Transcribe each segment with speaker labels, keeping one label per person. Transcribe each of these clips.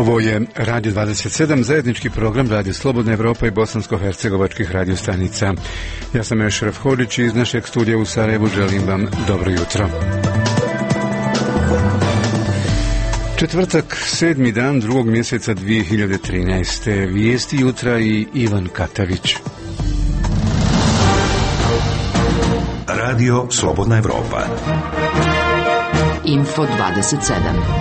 Speaker 1: Ovo je Radio 27, zajednički program Radio Slobodna Evropa i bosansko-hercegovačkih radiostanica. Ja sam Ešref Hodić i iz našeg studija u Sarajevu želim vam dobro jutro. Četvrtak, 7. dan 2. mjeseca 2013. Vijesti jutra i Ivan Katavić.
Speaker 2: Radio Slobodna Evropa.
Speaker 3: Info 27.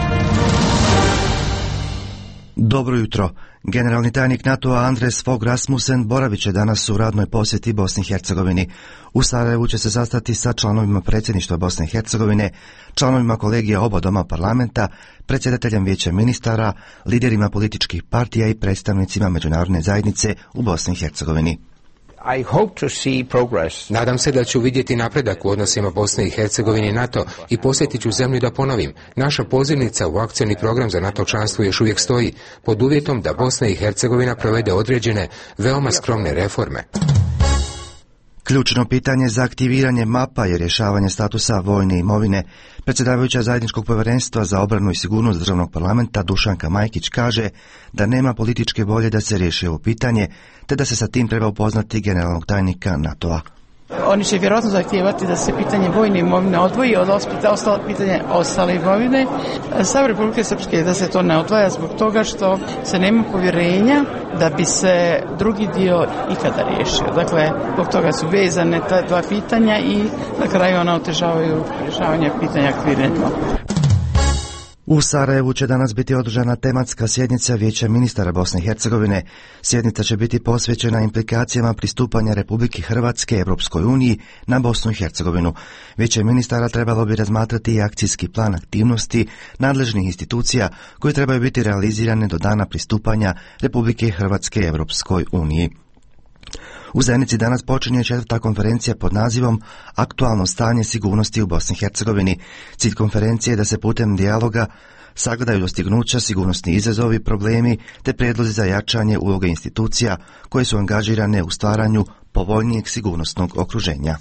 Speaker 4: Dobro jutro. Generalni tajnik NATO-a Andres Fogh Rasmussen boravit će danas u radnoj posjeti Bosni i Hercegovini. U Sarajevu će se sastati sa članovima predsjedništva Bosne i Hercegovine, članovima kolegija oba doma parlamenta, predsjedateljem vijeća ministara, liderima političkih partija i predstavnicima međunarodne zajednice u Bosni i Hercegovini.
Speaker 5: I hope to see progress.
Speaker 6: Nadam se da ću vidjeti napredak u odnosima Bosne i Hercegovine i NATO i posjetit ću zemlju da ponovim. Naša pozivnica u akcijni program za NATO članstvo još uvijek stoji, pod uvjetom da Bosna i Hercegovina provede određene, veoma skromne reforme.
Speaker 4: Ključno pitanje za aktiviranje MAP-a je rješavanje statusa vojne imovine. Predsjedavajuća zajedničkog povjerenstva za obranu i sigurnost državnog parlamenta Dušanka Majkić kaže da nema političke volje da se riješi ovo pitanje, te da se sa tim treba upoznati generalnog tajnika NATO-a.
Speaker 7: Oni će vjerojatno zahtijevati da se pitanje vojne imovine odvoji od ostalo pitanje ostale imovine. Stav Republike Srpske da se to ne odvaja zbog toga što se nema povjerenja da bi se drugi dio ikada riješio. Dakle, zbog toga su vezane ta dva pitanja i na kraju ona otežavaju rješavanje pitanja aktiviranja.
Speaker 4: U Sarajevu će danas biti održana tematska sjednica Vijeća ministara Bosne i Hercegovine. Sjednica će biti posvećena implikacijama pristupanja Republike Hrvatske Europskoj uniji na Bosnu i Hercegovinu. Vijeće ministara trebalo bi razmatrati i akcijski plan aktivnosti nadležnih institucija koje trebaju biti realizirane do dana pristupanja Republike Hrvatske Europskoj uniji. U Zenici danas počinje 4. konferencija pod nazivom Aktualno stanje sigurnosti u Bosni i Hercegovini. Cilj konferencije je da se putem dijaloga sagledaju dostignuća, sigurnosni izazovi, problemi te prijedlozi za jačanje uloge institucija koje su angažirane u stvaranju povoljnijeg sigurnosnog okruženja.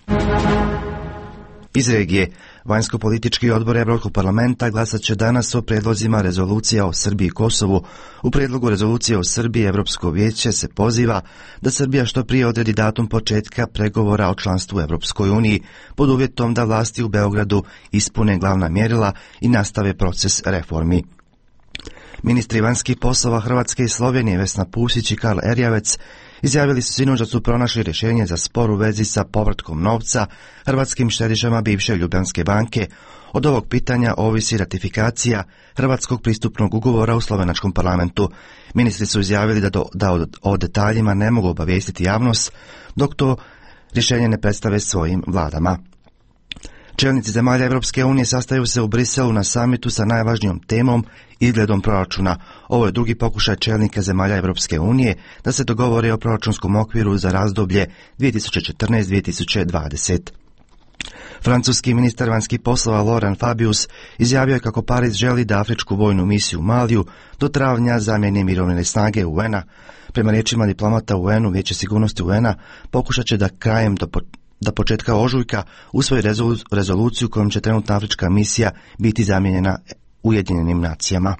Speaker 4: Iz regije, vanjsko-politički odbor Evropskog parlamenta glasat će danas o prijedlozima rezolucija o Srbiji i Kosovu. U prijedlogu rezolucije o Srbiji Evropsko vijeće se poziva da Srbija što prije odredi datum početka pregovora o članstvu u Evropskoj uniji pod uvjetom da vlasti u Beogradu ispune glavna mjerila i nastave proces reformi. Ministri vanjskih poslova Hrvatske i Slovenije Vesna Pusić i Karl Erjavec izjavili su sinoć da su pronašli rješenje za spor u vezi sa povratkom novca hrvatskim štedišama bivše Ljubljanske banke. Od ovog pitanja ovisi ratifikacija hrvatskog pristupnog ugovora u slovenačkom parlamentu. Ministri su izjavili da o detaljima ne mogu obavijestiti javnost dok to rješenje ne predstave svojim vladama. Čelnici zemalja Europske unije sastaju se u Briselu na samitu sa najvažnijom temom izgledom proračuna. Ovo je drugi pokušaj čelnika zemalja Europske unije da se dogovore o proračunskom okviru za razdoblje 2014-2020. Francuski ministar vanjskih poslova Laurent Fabius izjavio je kako Pariz želi da afričku vojnu misiju u Maliju do travnja zamijene mirovne snage UN-a. Prema riječima diplomata UN-u, Vijeće sigurnosti UN-a pokušat će da krajem do početka ožujka usvoji rezoluciju kojom će trenutna afrička misija biti zamijenjena Ujedinjenim nacijama.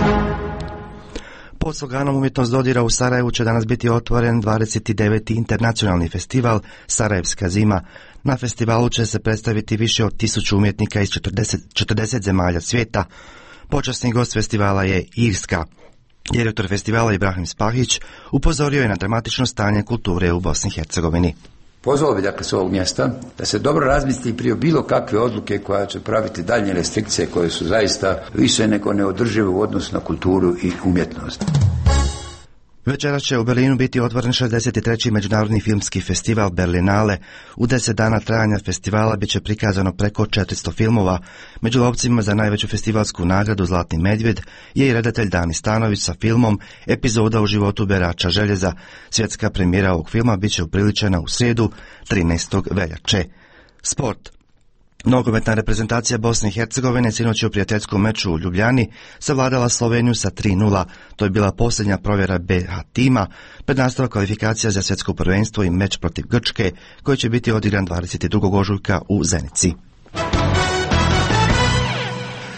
Speaker 4: Pod sloganom Umjetnost dodira u Sarajevu će danas biti otvoren 29. internacionalni festival Sarajevska zima. Na festivalu će se predstaviti više od 1000 umjetnika iz 40 zemalja svijeta. Počasni gost festivala je Irska. Direktor festivala Ibrahim Spahić upozorio je na dramatično stanje kulture u Bosni i Hercegovini.
Speaker 8: Pozvao bi dakle s ovog mjesta da se dobro razmisli prije bilo kakve odluke koja će praviti daljnje restrikcije koje su zaista više nego neodržive u odnosu na kulturu i umjetnost.
Speaker 4: Večeras će u Berlinu biti otvoren 63. međunarodni filmski festival Berlinale. U 10 dana trajanja festivala bit će prikazano preko 400 filmova. Među lovcima za najveću festivalsku nagradu Zlatni medvjed je i redatelj Dani Stanović sa filmom Epizoda u životu berača željeza. Svjetska premijera ovog filma bit će upriličena u srijedu 13. veljače. Sport. Nogometna reprezentacija Bosne i Hercegovine sinoć je u prijateljskom meču u Ljubljani savladala Sloveniju sa 3:0. To je bila posljednja provjera BH tima pred nastavak kvalifikacija za svjetsko prvenstvo i meč protiv Grčke koji će biti odigran 22. ožujka u Zenici.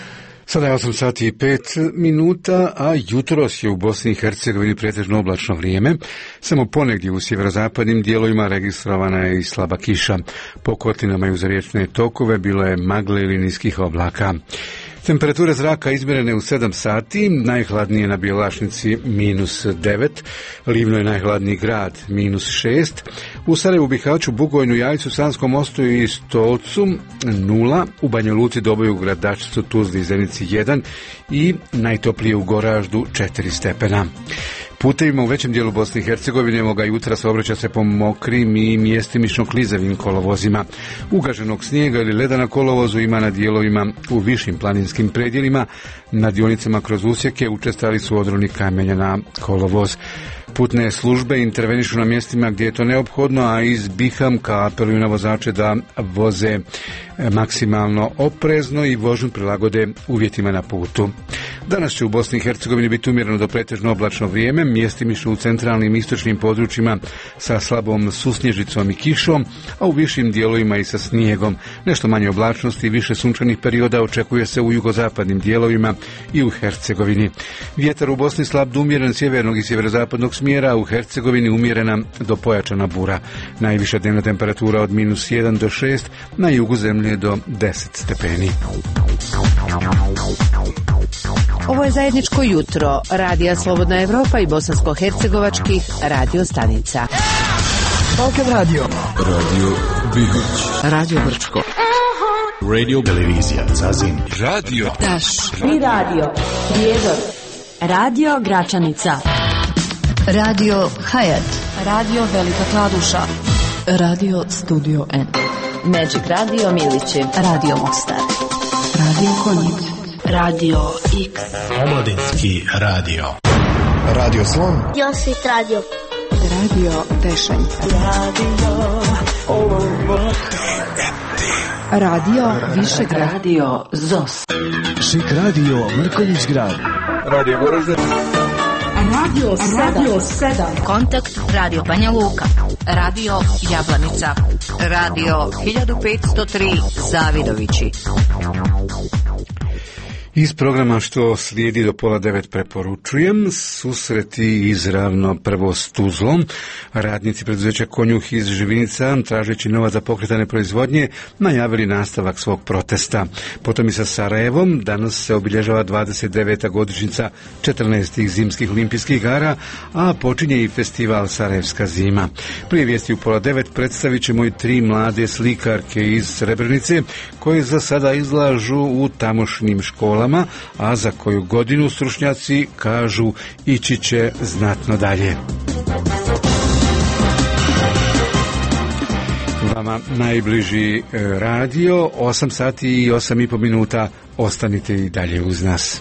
Speaker 1: Sada je 8 sati i 5 minuta, a jutros je u Bosni i Hercegovini pretežno oblačno vrijeme. Samo ponegdje u sjeverozapadnim dijelovima registrovana je i slaba kiša. Po kotlinama i uz riječne tokove bilo je magle ili niskih oblaka. Temperature zraka izmjerene u 7 sati, najhladnije na Bjelašnici -9, Livno je najhladniji grad -6, u Sarajevu, Bihaću, Bugojnu, Jajcu, Sanskom mostu i Stolcu 0, u Banja Luci, Doboju, Gradačcu, Tuzli i Zenici 1 i najtoplije u Goraždu 4 stepena. Putevima u većem dijelu Bosne i Hercegovine ovoga jutra saobraća se po mokrim i mjestimično klizavim kolovozima. Ugaženog snijega ili leda na kolovozu ima na dijelovima u višim planinskim predjelima. Na dionicama kroz usjeke učestali su odroni kamenja na kolovoz. Putne službe intervenišu na mjestima gdje je to neophodno, a iz Bihamka apeluju na vozače da voze maksimalno oprezno i vožnju prilagode uvjetima na putu. Danas će u Bosni i Hercegovini biti umjereno do pretežno oblačno vrijeme, mjestimično u centralnim i istočnim područjima sa slabom susnježicom i kišom, a u višim dijelovima i sa snijegom. Nešto manje oblačnosti i više sunčanih perioda očekuje se u jugozapadnim dijelovima i u Hercegovini. Vjetar u Bosni slab do umjeren sjevernog i sjeverozapadnog smjera, u Hercegovini umjerena do pojačana bura. Najviša dnevna temperatura od -1 do 6, na jugu zemlje do 10 stepeni.
Speaker 2: Ovo je zajedničko jutro Radija Slobodna Evropa i bosansko-hercegovačkih radio stanica.
Speaker 3: Balkan Radio, Radio Bihać,
Speaker 2: Radio Brčko,
Speaker 3: Radio Televizija Zazin, Radio
Speaker 2: Taš
Speaker 9: i Radio Prijedor, Radio Gračanica, Radio Hayat, Radio Velika Kladuša, Radio Studio N, Magic Radio Milići, Radio Mostar, Radio Konjic, Radio X,
Speaker 3: Omladinski radio, Radio Slon,
Speaker 10: Josit Radio,
Speaker 9: Radio Tešanj, Radio Višegrad, Radio ZOS,
Speaker 3: Šik Radio Mrkonjić grad,
Speaker 1: Radio Goražde,
Speaker 9: Radio 7,
Speaker 2: Kontakt Radio Banja Luka, Radio Jablanica, Radio 1503 Zavidovići.
Speaker 1: Iz programa što slijedi do 8:30 preporučujem susreti izravno prvo s Tuzlom. Radnici preduzeća Konjuh iz Živinica, tražeći novac za pokretane proizvodnje, najavili nastavak svog protesta. Potom i sa Sarajevom, danas se obilježava 29. godišnjica 14. zimskih olimpijskih igara, a počinje i festival Sarajevska zima. Prije vijesti u 8:30 predstavit ćemo i 3 mlade slikarke iz Srebrenice, koje za sada izlažu u tamošnjim školama, a za koju godinu stručnjaci kažu ići će znatno dalje. Vama najbliži radio, 8 sati i 8,5 minuta, ostanite i dalje uz nas.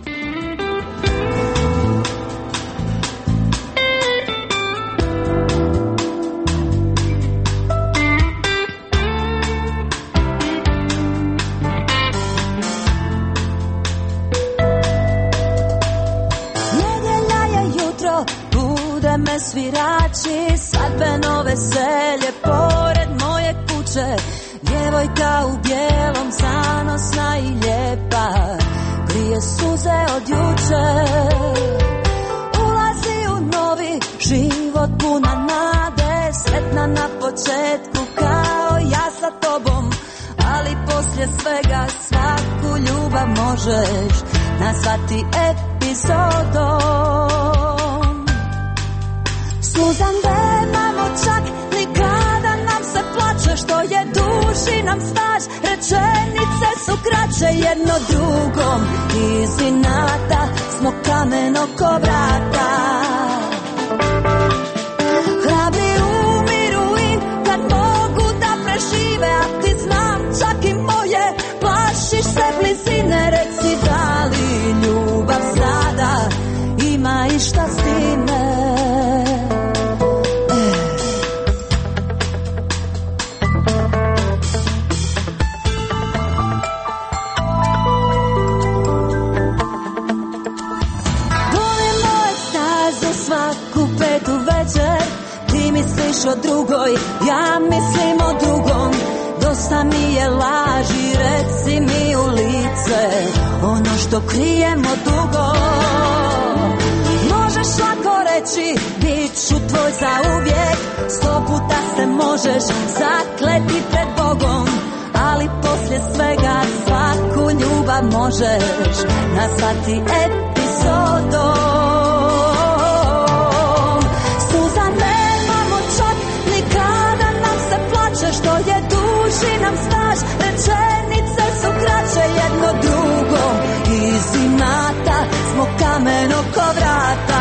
Speaker 11: Svirači, svadbeno veselje pored moje kuće, djevojka u bijelom, zanosna i lijepa, krije suze od juče. Ulazi u novi život puna nade, sretna na početku kao ja sa tobom, ali poslije svega svaku ljubav možeš nazvati epizodom. Suzan nemamo čak, nikada nam se plače, što je duži nam staž, rečenice su kraće jedno drugom, iz inata smo kameno ko vrata. Hrabri umiru i kad mogu da prežive, a ti znam čak i moje, plašiš se blizine, reci da li ljubav sada ima išta s time. Misliš o drugoj, ja mislim o drugom. Do dosta mi je laži, reci mi u lice ono što krijemo dugo. Možeš lako reći, bit ću tvoj zauvijek, 100 puta se možeš zakleti pred Bogom, ali poslije svega svaku ljubav možeš nazvati epizodom. Suza nemamo čak, nikada nam se plače, što je duži nam staž, rečenice su kraće jedno drugom, iz inata smo kamen oko vrata.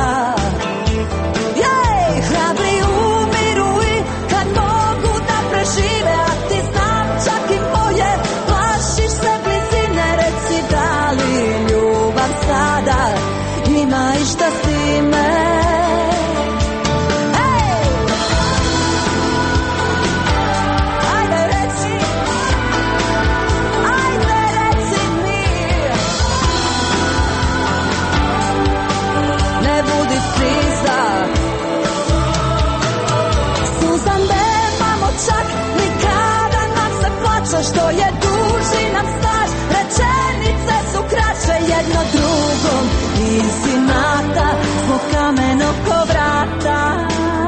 Speaker 11: Jej, hrabri umiru i kad mogu da prežive, a ti znam čak i moje, plašiš se blizine, reci da li ljubav sada ima išta s time. Što je duži nam staž, rečenice su kraće jedno drugom, iz inata smo kamen oko vrata,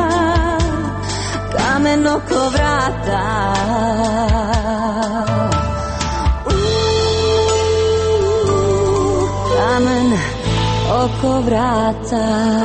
Speaker 11: kamen oko vrata. Kamen oko vrata.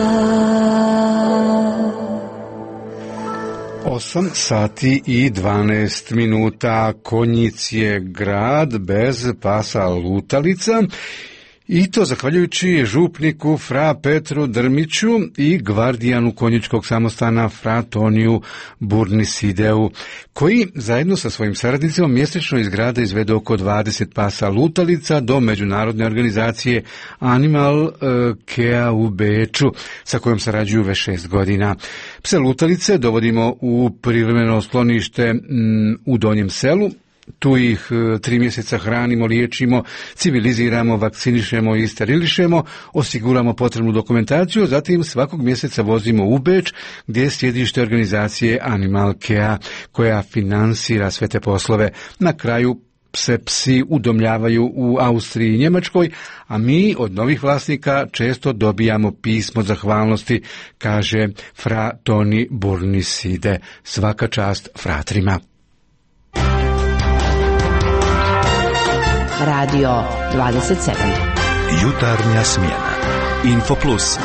Speaker 1: 8 sati i 12 minuta. Konjic je grad bez pasa lutalica, i to zahvaljujući župniku fra Petru Drmiću i gvardijanu konjičkog samostana fra Toniju Burnisideu, koji zajedno sa svojim saradnicima mjesečno iz grada izvedu oko 20 pasa lutalica do međunarodne organizacije Animal Care u Beču, sa kojom sarađuju već 6 godina. Pse lutalice dovodimo u privremeno sklonište u Donjem selu. Tu ih 3 mjeseca hranimo, liječimo, civiliziramo, vakcinišemo i sterilišemo, osiguramo potrebnu dokumentaciju, zatim svakog mjeseca vozimo u Beč, gdje je sjedište organizacije Animal Care, koja finansira sve te poslove. Na kraju se psi udomljavaju u Austriji i Njemačkoj, a mi od novih vlasnika često dobijamo pismo zahvalnosti, kaže fra Toni Burniside. Svaka čast fratrima.
Speaker 2: Radio 27.
Speaker 3: Jutarnja smjena. Info Plus.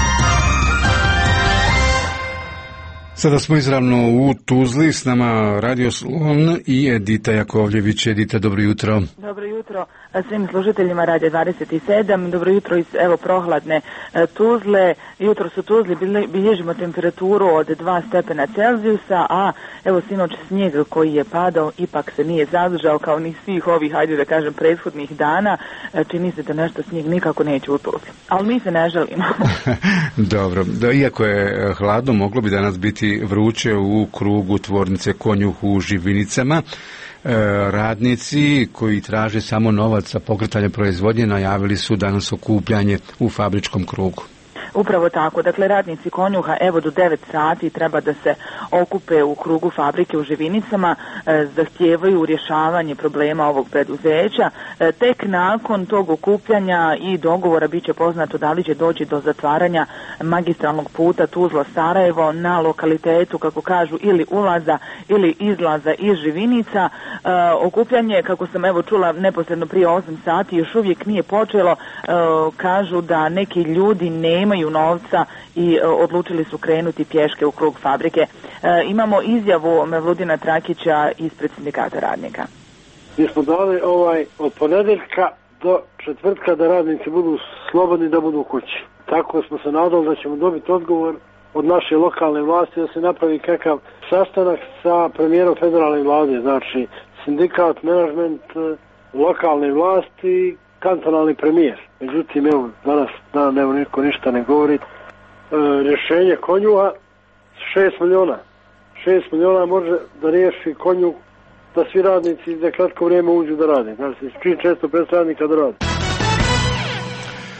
Speaker 1: Sada smo izravno u Tuzli, s nama Radio Slon i Edita Jakovljević. Edita, dobro jutro.
Speaker 10: Dobro jutro svim slušateljima Radio 27. Dobro jutro iz prohladne Tuzle. Jutro su Tuzli bilježimo temperaturu od 2 stepena Celzijusa, a sinoć snijeg koji je padao ipak se nije zadržao kao ni svih ovih, hajde da kažem, prethodnih dana. Čini se da nešto snijeg nikako neće u Tuzli. Ali mi se ne želimo.
Speaker 1: Dobro, iako je hladno, moglo bi danas biti vruće u krugu tvornice Konjuh u Živinicama. Radnici koji traže samo novac za pokretanje proizvodnje najavili su danas okupljanje u fabričkom krugu.
Speaker 10: Upravo tako, dakle radnici Konjuha do 9 sati treba da se okupe u krugu fabrike u Živinicama, zahtijevaju rješavanje problema ovog preduzeća. Tek nakon tog okupljanja i dogovora bit će poznato da li će doći do zatvaranja magistralnog puta Tuzla-Sarajevo na lokalitetu, kako kažu, ili ulaza ili izlaza iz Živinica. Okupljanje, kako sam čula neposredno prije 8 sati, još uvijek nije počelo. Kažu da neki ljudi nemaju novca i odlučili su krenuti pješke u krug fabrike. Imamo izjavu Mevludina Trakića ispred sindikata radnika.
Speaker 12: Mi smo dali od ponedjeljka do četvrtka da radnici budu slobodni, da budu u kući. Tako smo se nadali da ćemo dobiti odgovor od naše lokalne vlasti da se napravi kakav sastanak sa premijerom federalne vlade, znači sindikat, menadžment, lokalne vlasti, kantonalni premijer. Međutim, danas niko ništa ne govori. Rješenje Konjuha 6 miliona. 6 miliona može da riješi Konjuh da svi radnici za kratko vrijeme uđu da rade. Znači, često bez radnika da rade.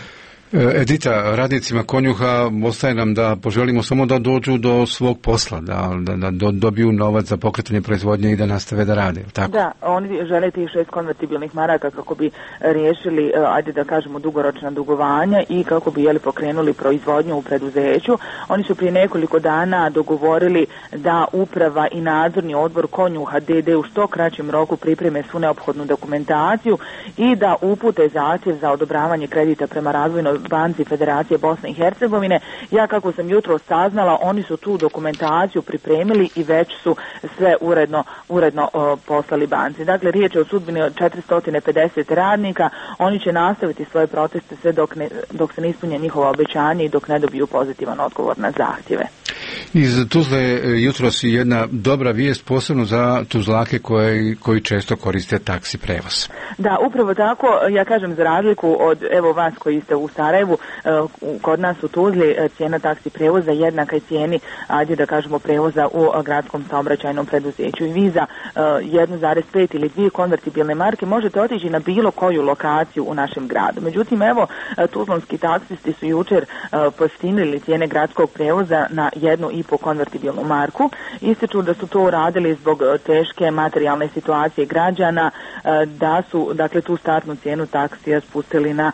Speaker 1: Edita, radnicima Konjuha ostaje nam da poželimo samo da dođu do svog posla, da dobiju novac za pokretanje proizvodnje i da nastave da rade, tako?
Speaker 10: Da, oni žele tih 6 konvertibilnih maraka kako bi riješili, ajde da kažemo, dugoročna dugovanja i kako bi pokrenuli proizvodnju u preduzeću. Oni su prije nekoliko dana dogovorili da uprava i nadzorni odbor Konjuha d.d. u što kraćem roku pripreme svu neophodnu dokumentaciju i da upute zahtjev za odobravanje kredita prema Razvojnoj banci Federacije Bosne i Hercegovine. Ja, kako sam jutro saznala, oni su tu dokumentaciju pripremili i već su sve uredno poslali banci. Dakle, riječ je o sudbini od 450 radnika. Oni će nastaviti svoje proteste sve dok se ne ispunje njihova obećanja i dok ne dobiju pozitivan odgovor na zahtjeve.
Speaker 1: Iz Tuzle jutros je jedna dobra vijest, posebno za Tuzlake koji često koriste taksi prevoz. Da, upravo tako. Ja kažem, za razliku od vas koji ste u Sarajevu, kod nas u Tuzli cijena taksi prevoza jednaka je cijeni, ajde da kažemo, prevoza u gradskom saobraćajnom preduzeću. I vi za 1,5 ili 2 konvertibilne marke možete otići na bilo koju lokaciju u našem gradu. Međutim, tuzlanski taksisti su jučer pojeftinili cijene gradskog prevoza na 1,5 konvertibilnu marku. Ističu da su to uradili zbog teške materijalne situacije građana, da su, dakle, tu startnu cijenu taksija spustili na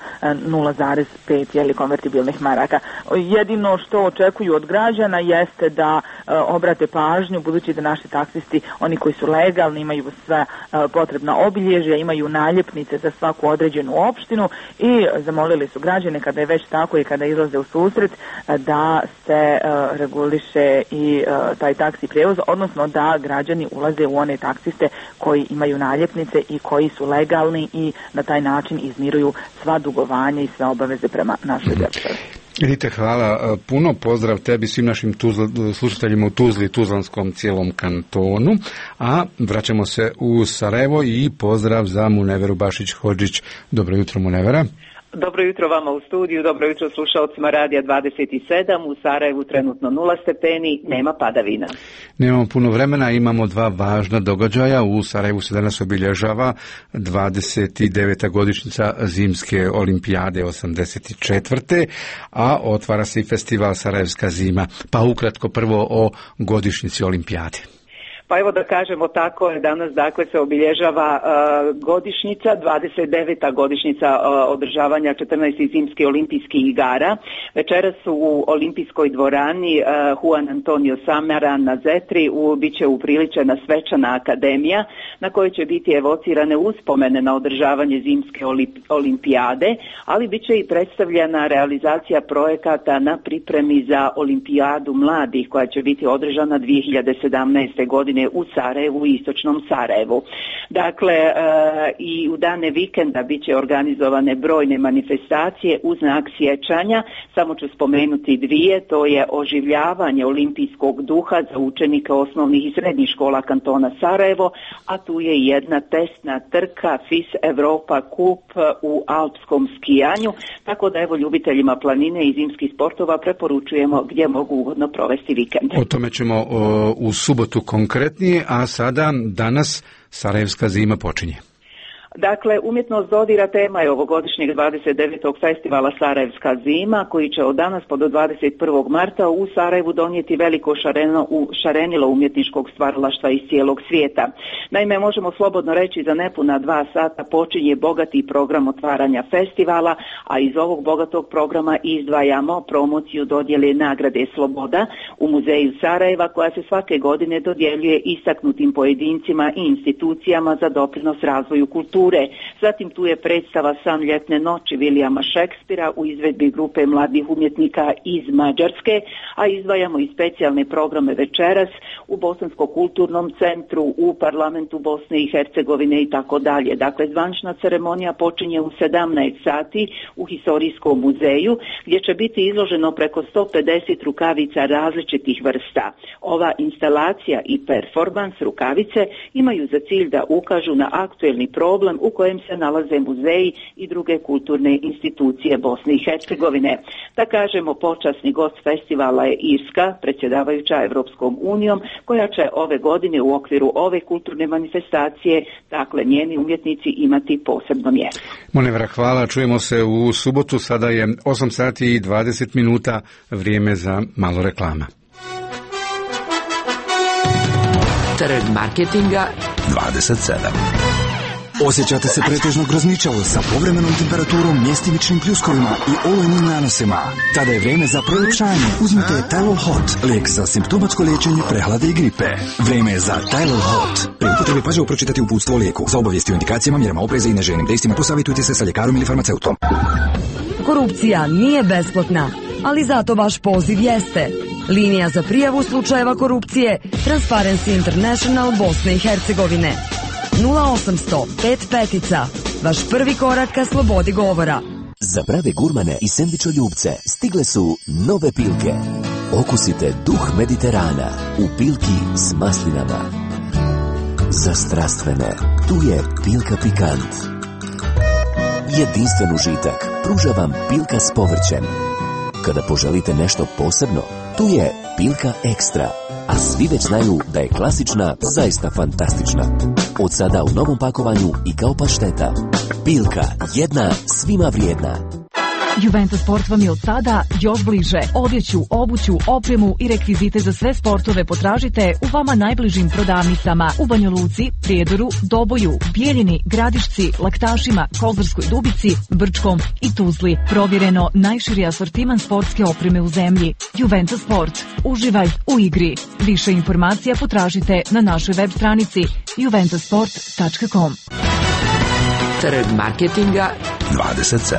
Speaker 1: 0,5 konvertibilnih maraka. Jedino što očekuju od građana jeste da obrate pažnju, budući da naši taksisti, oni koji su legalni, imaju sve potrebna obilježja, imaju naljepnice za svaku određenu opštinu i zamolili su građane, kada je već tako i kada izlaze u susret, da se reguliše i taj taksi prevoz, odnosno da građani ulaze u one taksiste koji imaju naljepnice i koji su legalni i na taj način izmiruju sva dugovanja i sve obaveze prema našoj državi. Edite, hvala puno, pozdrav tebi, svim našim slušateljima u Tuzli i Tuzlanskom cijelom kantonu, a vraćamo se u Sarajevo i pozdrav za Muneveru Bašić-Hodžić. Dobro jutro, Munevera.
Speaker 13: Dobro jutro vama u studiju, dobro jutro slušalcima Radija 27, u Sarajevu trenutno 0 stepeni, nema padavina.
Speaker 1: Nemamo puno vremena, imamo 2 važna događaja. U Sarajevu se danas obilježava 29. godišnjica Zimske olimpijade 84. a otvara se i festival Sarajevska zima. Pa ukratko prvo o godišnjici olimpijade.
Speaker 13: Pa evo da kažemo tako, danas dakle se obilježava godišnjica, 29. godišnjica održavanja 14. zimskih olimpijskih igara. Večeras su u olimpijskoj dvorani Juan Antonio Samara na Zetri bit će upriličena svečana akademija na kojoj će biti evocirane uspomene na održavanje zimske olimpijade, ali bit će i predstavljena realizacija projekata na pripremi za olimpijadu mladih koja će biti održana 2017. godine u Sarajevu i istočnom Sarajevu. Dakle, i u dane vikenda bit će organizovane brojne manifestacije u znak sjećanja. Samo ću spomenuti 2, to je oživljavanje olimpijskog duha za učenike osnovnih i srednjih škola kantona Sarajevo, a tu je i jedna testna trka FIS Europa Kup u alpskom skijanju, tako da evo ljubiteljima planine i zimskih sportova preporučujemo gdje mogu ugodno provesti vikend.
Speaker 1: O tome ćemo u subotu konkretnije, a sada danas Sarajevska zima počinje.
Speaker 13: Dakle, umjetnost dodira tema je ovogodišnjeg 29. festivala Sarajevska zima, koji će od danas pa do 21. marta u Sarajevu donijeti veliko šarenilo umjetničkog stvaralaštva iz cijelog svijeta. Naime, možemo slobodno reći za nepuna 2 sata počinje bogati program otvaranja festivala, a iz ovog bogatog programa izdvajamo promociju dodjele nagrade Sloboda u Muzeju Sarajeva, koja se svake godine dodjeljuje istaknutim pojedincima i institucijama za doprinos razvoju kulture. Zatim tu je predstava San ljetne noći Vilijama Šekspira u izvedbi grupe mladih umjetnika iz Mađarske, a izdvajamo i specijalne programe večeras u Bosanskom kulturnom centru, u parlamentu Bosne i Hercegovine i tako dalje. Dakle, zvančna ceremonija počinje u 17 sati u Historijskom muzeju, gdje će biti izloženo preko 150 rukavica različitih vrsta. Ova instalacija i performans rukavice imaju za cilj da ukažu na aktuelni problem u kojem se nalaze muzeji i druge kulturne institucije Bosne i Hercegovine. Da kažemo, počasni gost festivala je Irska, predsjedavajuća Evropskom unijom, koja će ove godine u okviru ove kulturne manifestacije, dakle njeni umjetnici, imati posebno mjesto.
Speaker 1: Monevra, hvala. Čujemo se u subotu. Sada je 8 sati i 20 minuta, vrijeme za malo reklama.
Speaker 2: Trg marketinga
Speaker 3: 27.
Speaker 14: Osjećate se pretežno grozničavo sa povremenom temperaturom, mjestimičnim pljuskovima i olujnim nanosima? Tada je vrijeme za proljepšanje. Uzmite Tylol Hot, lijek za simptomatsko liječenje prehlade i gripe. Vrijeme je za Tylol Hot. Pri upotrebi pažljivo pročitati uputstvo o lijeku. Za obavijesti o indikacijama, mjerama opreza i neželjenim dejstvima posavjetujte se sa ljekarom ili farmaceutom.
Speaker 15: Korupcija nije besplatna, ali zato vaš poziv jeste. Linija za prijavu slučajeva korupcije Transparency International Bosne i Hercegovine. 0800 55, vaš prvi korak ka slobodi govora.
Speaker 16: Za prave gurmane i sendvičoljubce stigle su nove Pilke. Okusite duh Mediterana u Pilki s maslinama. Za strastvene, tu je Pilka Pikant. Jedinstven užitak pruža vam Pilka s povrćem. Kada poželite nešto posebno, tu je Pilka Ekstra. A svi već znaju da je klasična zaista fantastična. Od sada u novom pakovanju i kao pašteta. Pilka, jedna svima vrijedna.
Speaker 17: Juventus Sport vam je od sada još bliže. Odjeću, obuću, opremu i rekvizite za sve sportove potražite u vama najbližim prodavnicama u Banja Luci, Prijedoru, Doboju, Bijeljini, Gradišci, Laktašima, Kozarskoj Dubici, Brčkom i Tuzli. Provjereno najširi asortiman sportske opreme u zemlji. Juventus Sport. Uživaj u igri. Više informacija potražite na našoj web stranici juventusport.com.
Speaker 2: Trg marketinga
Speaker 3: 27.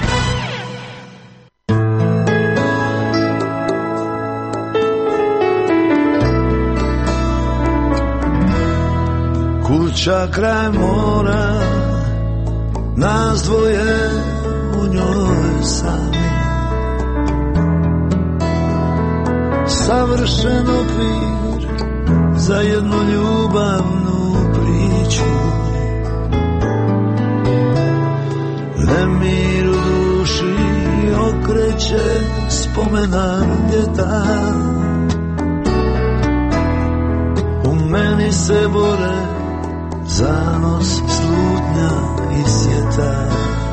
Speaker 18: Kuća kraj mora, nas dvoje u njoj sami. Savršen okvir za jednu ljubavnu priču. Nemir u duši okreće spomena ljeta. U meni se bore zanos, slutnja i sjeta.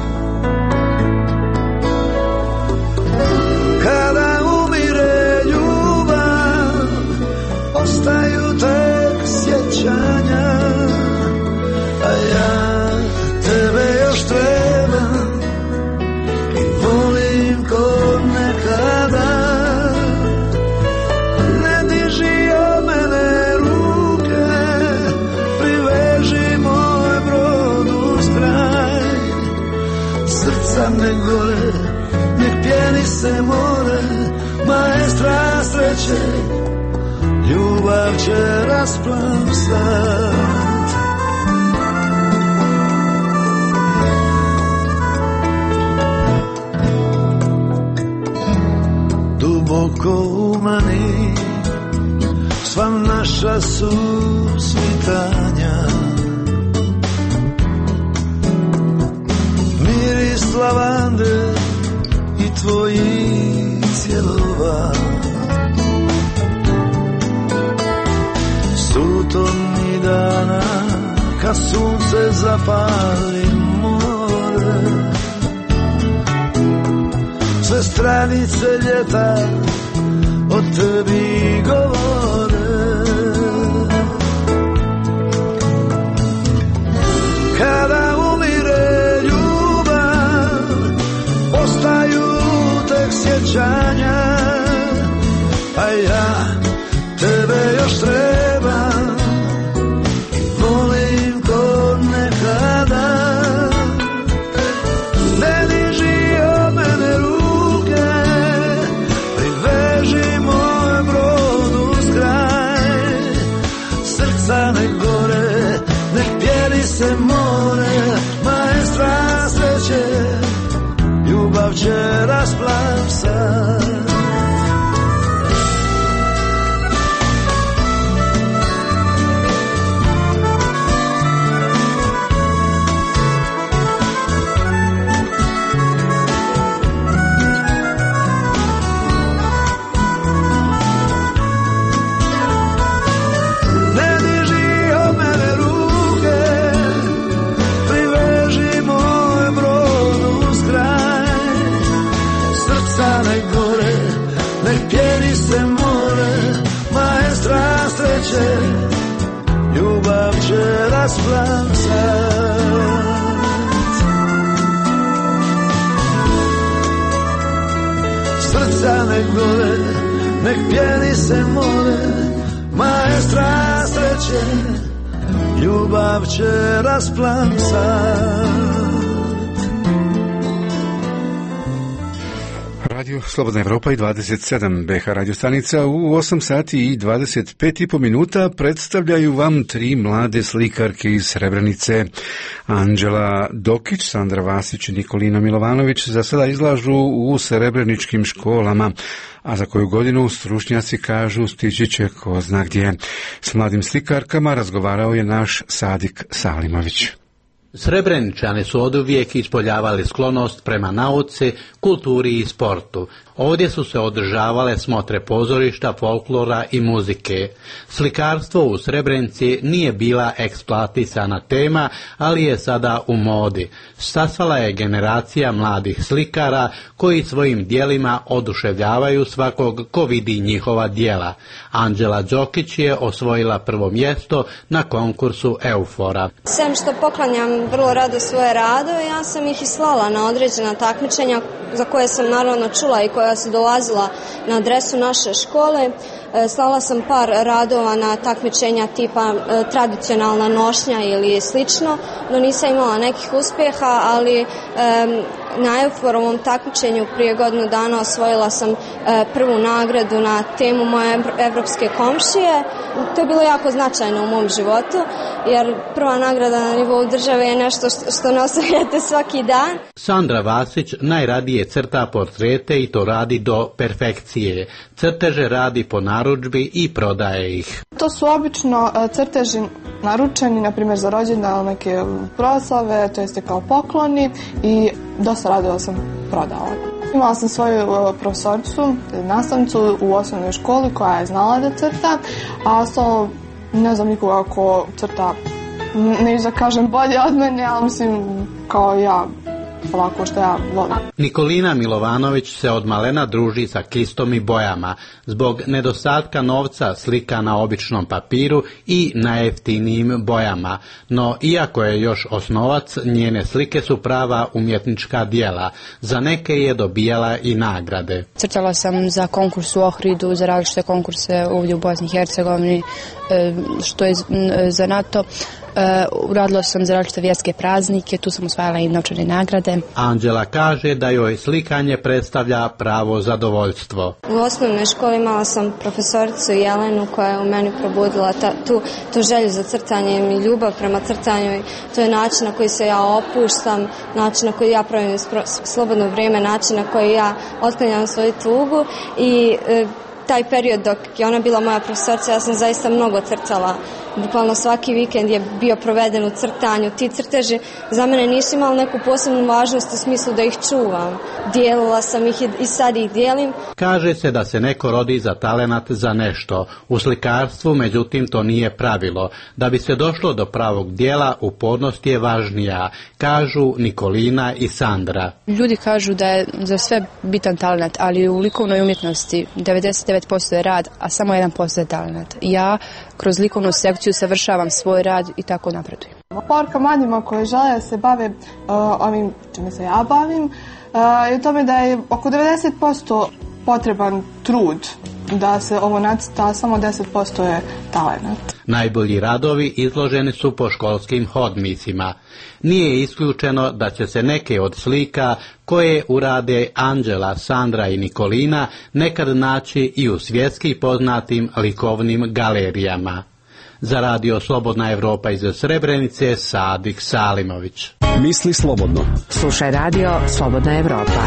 Speaker 18: Kada umire ljubav, ostaju tek sjećanja, a ja tebe još trebam i volim ko nekada. Ne diži od mene ruke, priveži moj brod uz kraj. Srca ne gore, nek pjeni se more, maestra sreće, ljubav će rasplamsat. Duboko u mani sva naša susvitanja, miris lavande i tvojih cjelova. Sutomnih dana kad sunce zapali more, sve stranice ljeta o tebi govore. Kada umire ljubav, ostaju tek sjećanja, a ja tebe još trebam i volim ko nekada. Ne diži od mene ruke, priveži moj brod uz kraj. Srca ne gore, nek pjeni se more, maestra sreće, ljubav će rasplamsat. srca nek gore, nek pjeni se more, maestra sreće, ljubav će rasplamsat.
Speaker 1: Radio Slobodna Evropa i 27 BH radio stanica u 8 sati i 25,5 minuta predstavljaju vam tri mlade slikarke iz Srebrenice. Anđela Dokić, Sandra Vasić i Nikolina Milovanović za sada izlažu u srebreničkim školama, a za koju godinu stručnjaci kažu stići će ko zna gdje. S mladim slikarkama razgovarao je naš Sadik Salimović.
Speaker 19: Srebreničani su oduvijek ispoljavali sklonost prema nauci, kulturi i sportu. Ovdje su se održavale smotre pozorišta, folklora i muzike. Slikarstvo u Srebrenici nije bila eksploatisana tema, ali je sada u modi. Stasala je generacija mladih slikara koji svojim djelima oduševljavaju svakog ko vidi njihova djela. Anđela Đokić je osvojila prvo mjesto na konkursu Eufora.
Speaker 20: Sem što poklanjam vrlo rado svoje radove, ja sam ih i slala na određena takmičenja za koje sam naravno čula i koja su dolazila na adresu naše škole. Slala sam par radova na takmičenja tipa tradicionalna nošnja ili slično, no nisam imala nekih uspjeha, ali na Euforovom takmičenju prije godinu dana osvojila sam prvu nagradu na temu moje evropske komšije. To je bilo jako značajno u mom životu, jer prva nagrada na nivou države je nešto što ne osvojite svaki dan.
Speaker 19: Sandra Vasić najradije crta portrete i to radi do perfekcije. Crteže radi po narudžbi i prodaje ih.
Speaker 21: To su obično crteži naručeni, na primjer za rođendan, neke proslave, to jeste kao pokloni, i dosta radova sam prodala. Imala sam svoju profesoricu, nastavnicu u osnovnoj školi koja je znala da crta, a ostalo ne znam nikoga ko crta, neću da kažem bolje od mene, ali mislim kao ja, ovako što ja volim.
Speaker 19: Nikolina Milovanović se od malena druži sa kistom i bojama. Zbog nedostatka novca slika na običnom papiru i najjeftinijim bojama. No, iako je još osnovac, njene slike su prava umjetnička djela. Za neke je dobijala i nagrade.
Speaker 22: Crtala sam za konkurs u Ohridu, za različite konkurse ovdje u Bosni i Hercegovini, što je za NATO. Uradila sam za različite vjerske praznike, tu sam osvajala i novčane nagrade.
Speaker 19: Anđela kaže da joj slikanje predstavlja pravo zadovoljstvo.
Speaker 20: U osnovnoj školi imala sam profesoricu Jelenu koja je u meni probudila tu želju za crtanjem i ljubav prema crtanju. To je način na koji se ja opuštam, način na koji ja pravim slobodno vrijeme, način na koji ja otklanjam svoju tugu i taj period dok je ona bila moja profesorica, ja sam zaista mnogo crtala. Bukvalno svaki vikend je bio proveden u crtanju. Ti crteži za mene nisu imali neku posebnu važnost u smislu da ih čuvam. Dijelila sam ih i sad ih dijelim.
Speaker 19: Kaže se da se neko rodi za talenat za nešto. U slikarstvu, međutim, to nije pravilo. Da bi se došlo do pravog dijela, upornost je važnija, kažu Nikolina i Sandra.
Speaker 22: Ljudi kažu da je za sve bitan talenat, ali u likovnoj umjetnosti 99% je rad, a samo 1% je talenat. Ja kroz likovnu sekciju savršavam svoj rad i tako napredujem.
Speaker 21: Poruka mladima koji žele da se bave ovim čime se ja bavim je u tome da je oko 90% potreban trud da se ovo nacrta, samo 10% je talenat.
Speaker 19: Najbolji radovi izloženi su po školskim hodnicima. Nije isključeno da će se neke od slika koje urade Anđela, Sandra i Nikolina nekad naći i u svjetski poznatim likovnim galerijama. Za radio Slobodna Evropa iz Srebrenice, Sadik Salimović.
Speaker 14: Misli slobodno.
Speaker 2: Slušaj radio Slobodna Evropa.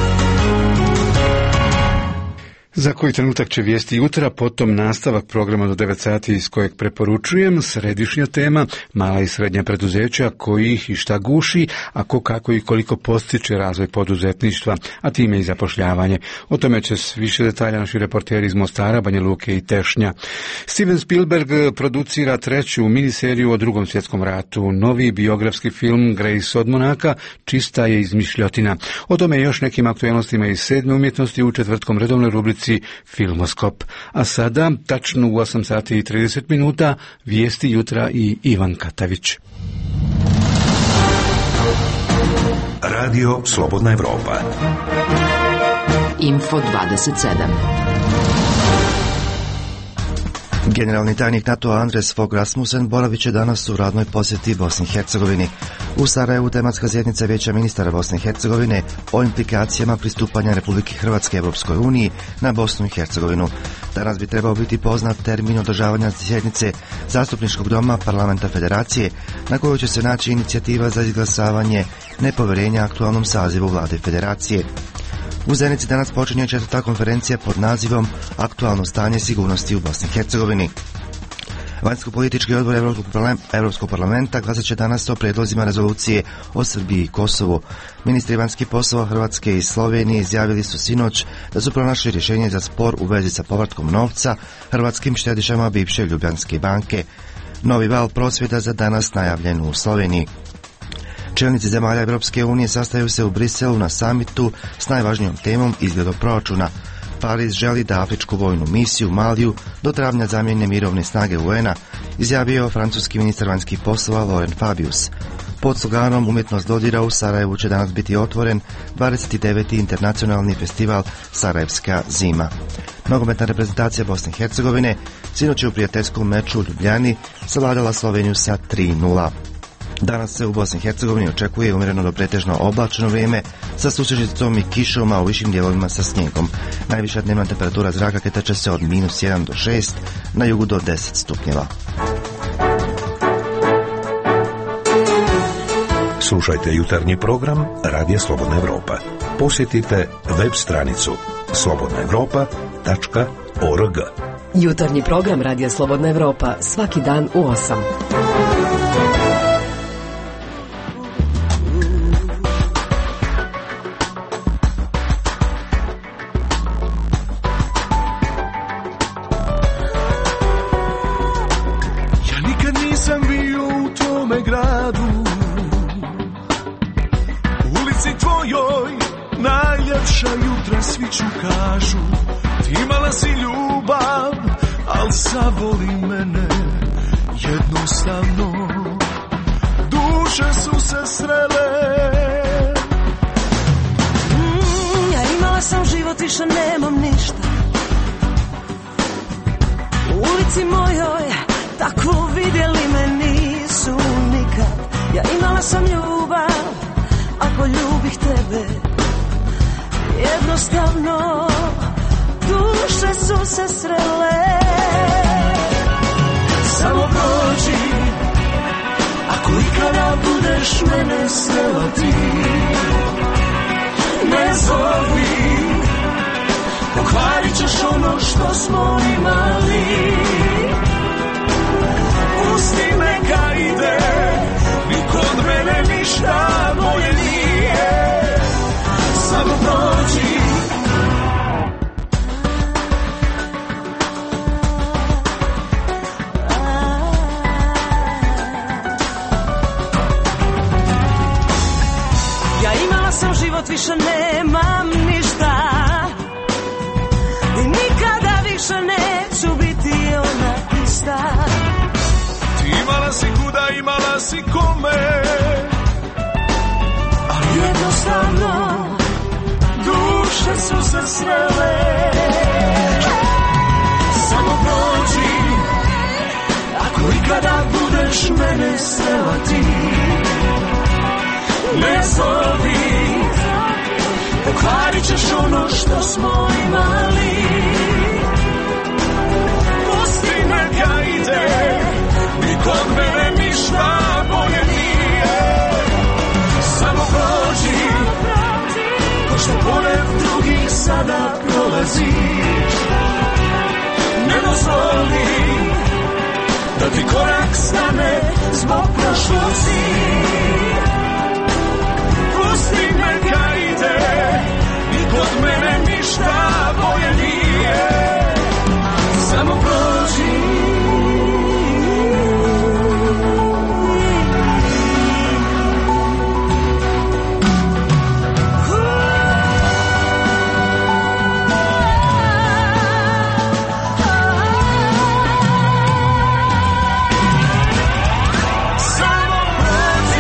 Speaker 1: Za koji trenutak će vijesti jutra, potom nastavak programa do 9 sati iz kojeg preporučujem, središnja tema, mala i srednja preduzeća, koji ih i šta guši, a ko kako i koliko postiče razvoj poduzetništva, a time i zapošljavanje. O tome će više detalja naši reporteri iz Mostara, Banja Luke i Tešnja. Steven Spielberg producira treću miniseriju o Drugom svjetskom ratu. Novi biografski film Grace od Monaka čista je izmišljotina. O tome i još nekim aktualnostima iz 7. umjetnosti u četvrtkom redovnoj rubrici Filmoskop. A sada, tačno u 8 sati i 30 minuta, vijesti jutra i Ivan Katavić.
Speaker 3: Radio Slobodna Evropa.
Speaker 2: Info 27.
Speaker 4: Generalni tajnik NATO-a Anders Fogh Rasmussen boravit će danas u radnoj posjeti Bosni i Hercegovini. U Sarajevu tematska sjednica Vijeća ministara Bosne i Hercegovine o implikacijama pristupanja Republike Hrvatske Evropskoj uniji na Bosnu i Hercegovinu. Danas bi trebao biti poznat termin održavanja sjednice Zastupničkog doma Parlamenta Federacije, na kojoj će se naći inicijativa za izglasavanje nepoverenja aktualnom sazivu vlade Federacije. U Zenici danas počinje 4. konferencija pod nazivom Aktualno stanje sigurnosti u Bosni i Hercegovini. Vanjsko-politički odbor Evropskog parlamenta glasat će danas o prijedlozima rezolucije o Srbiji i Kosovu. Ministri vanjskih poslova Hrvatske i Slovenije izjavili su sinoć da su pronašli rješenje za spor u vezi sa povratkom novca hrvatskim štedišama bivše Ljubljanske banke. Novi val prosvjeda za danas najavljen u Sloveniji. Čelnici zemalja Evropske unije sastaju se u Briselu na samitu s najvažnijom temom izgledom proračuna. Pariz želi da afričku vojnu misiju Maliju do travnja zamijene mirovne snage UN-a, izjavio francuski ministar vanjskih poslova Laurent Fabius. Pod sloganom Umjetnost dodira u Sarajevu će danas biti otvoren 29. internacionalni festival Sarajevska zima. Nogometna reprezentacija Bosne i Hercegovine sinoć je u prijateljskom meču u Ljubljani savladala Sloveniju sa 3:0. Danas se u Bosni i Hercegovini očekuje umjereno do pretežno oblačno vrijeme sa sušicom i kišom, a u višim dijelovima sa snijegom. Najviša dnevna temperatura zraka kreće se od -1 do 6, na jugu do 10 stupnjeva.
Speaker 3: Slušajte jutarnji program Radija Slobodna Evropa. Posjetite web stranicu slobodnaevropa.org.
Speaker 5: Jutarnji program Radija Slobodna Evropa svaki dan u 8.
Speaker 18: Sviću kažu, ti imala si ljubav, al zavoli mene jednostavno. Duše su se srele.
Speaker 11: Ja imala sam život, više nemam ništa. U ulici mojoj takvu vidjeli me nisu nikad. Ja imala sam ljubav, a poljubih tebe jednostavno, duše su se srele.
Speaker 18: Samo prođi, ako ikada budeš mene srela ti. Ne zovi, pokvarit ćeš ono što smo imali. Pusti neka ide, niko od mene ništa bolje nije. Samo prođi.
Speaker 11: Ja imala sam život, više nemam ništa. I nikada više neću biti ona ista.
Speaker 18: Ti imala si kuda, imala si kome, ali jednostavno duše su se srele. Samo prođi, ako ikada budeš mene srela ti. Ne zovi, pokvarit ćeš ono što smo imali. Pusti neka ide, niko od mene ništa bolje nije. Samo prođi, ko što pored drugih sada prolaziš. Ne dozvoli da ti korak stane zbog prošlosti. Pusti neka ide, niko od mene ništa bolje nije. Samo prođi. Samo prođi.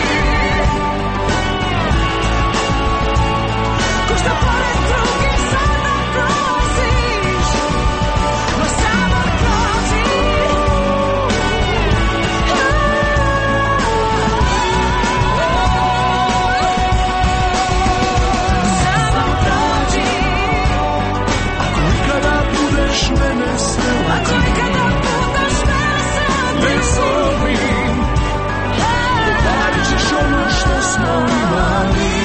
Speaker 18: ćeš mene sve
Speaker 11: ako nikada putaš me sam
Speaker 18: ne zovim, parit ćeš ono što smo imali.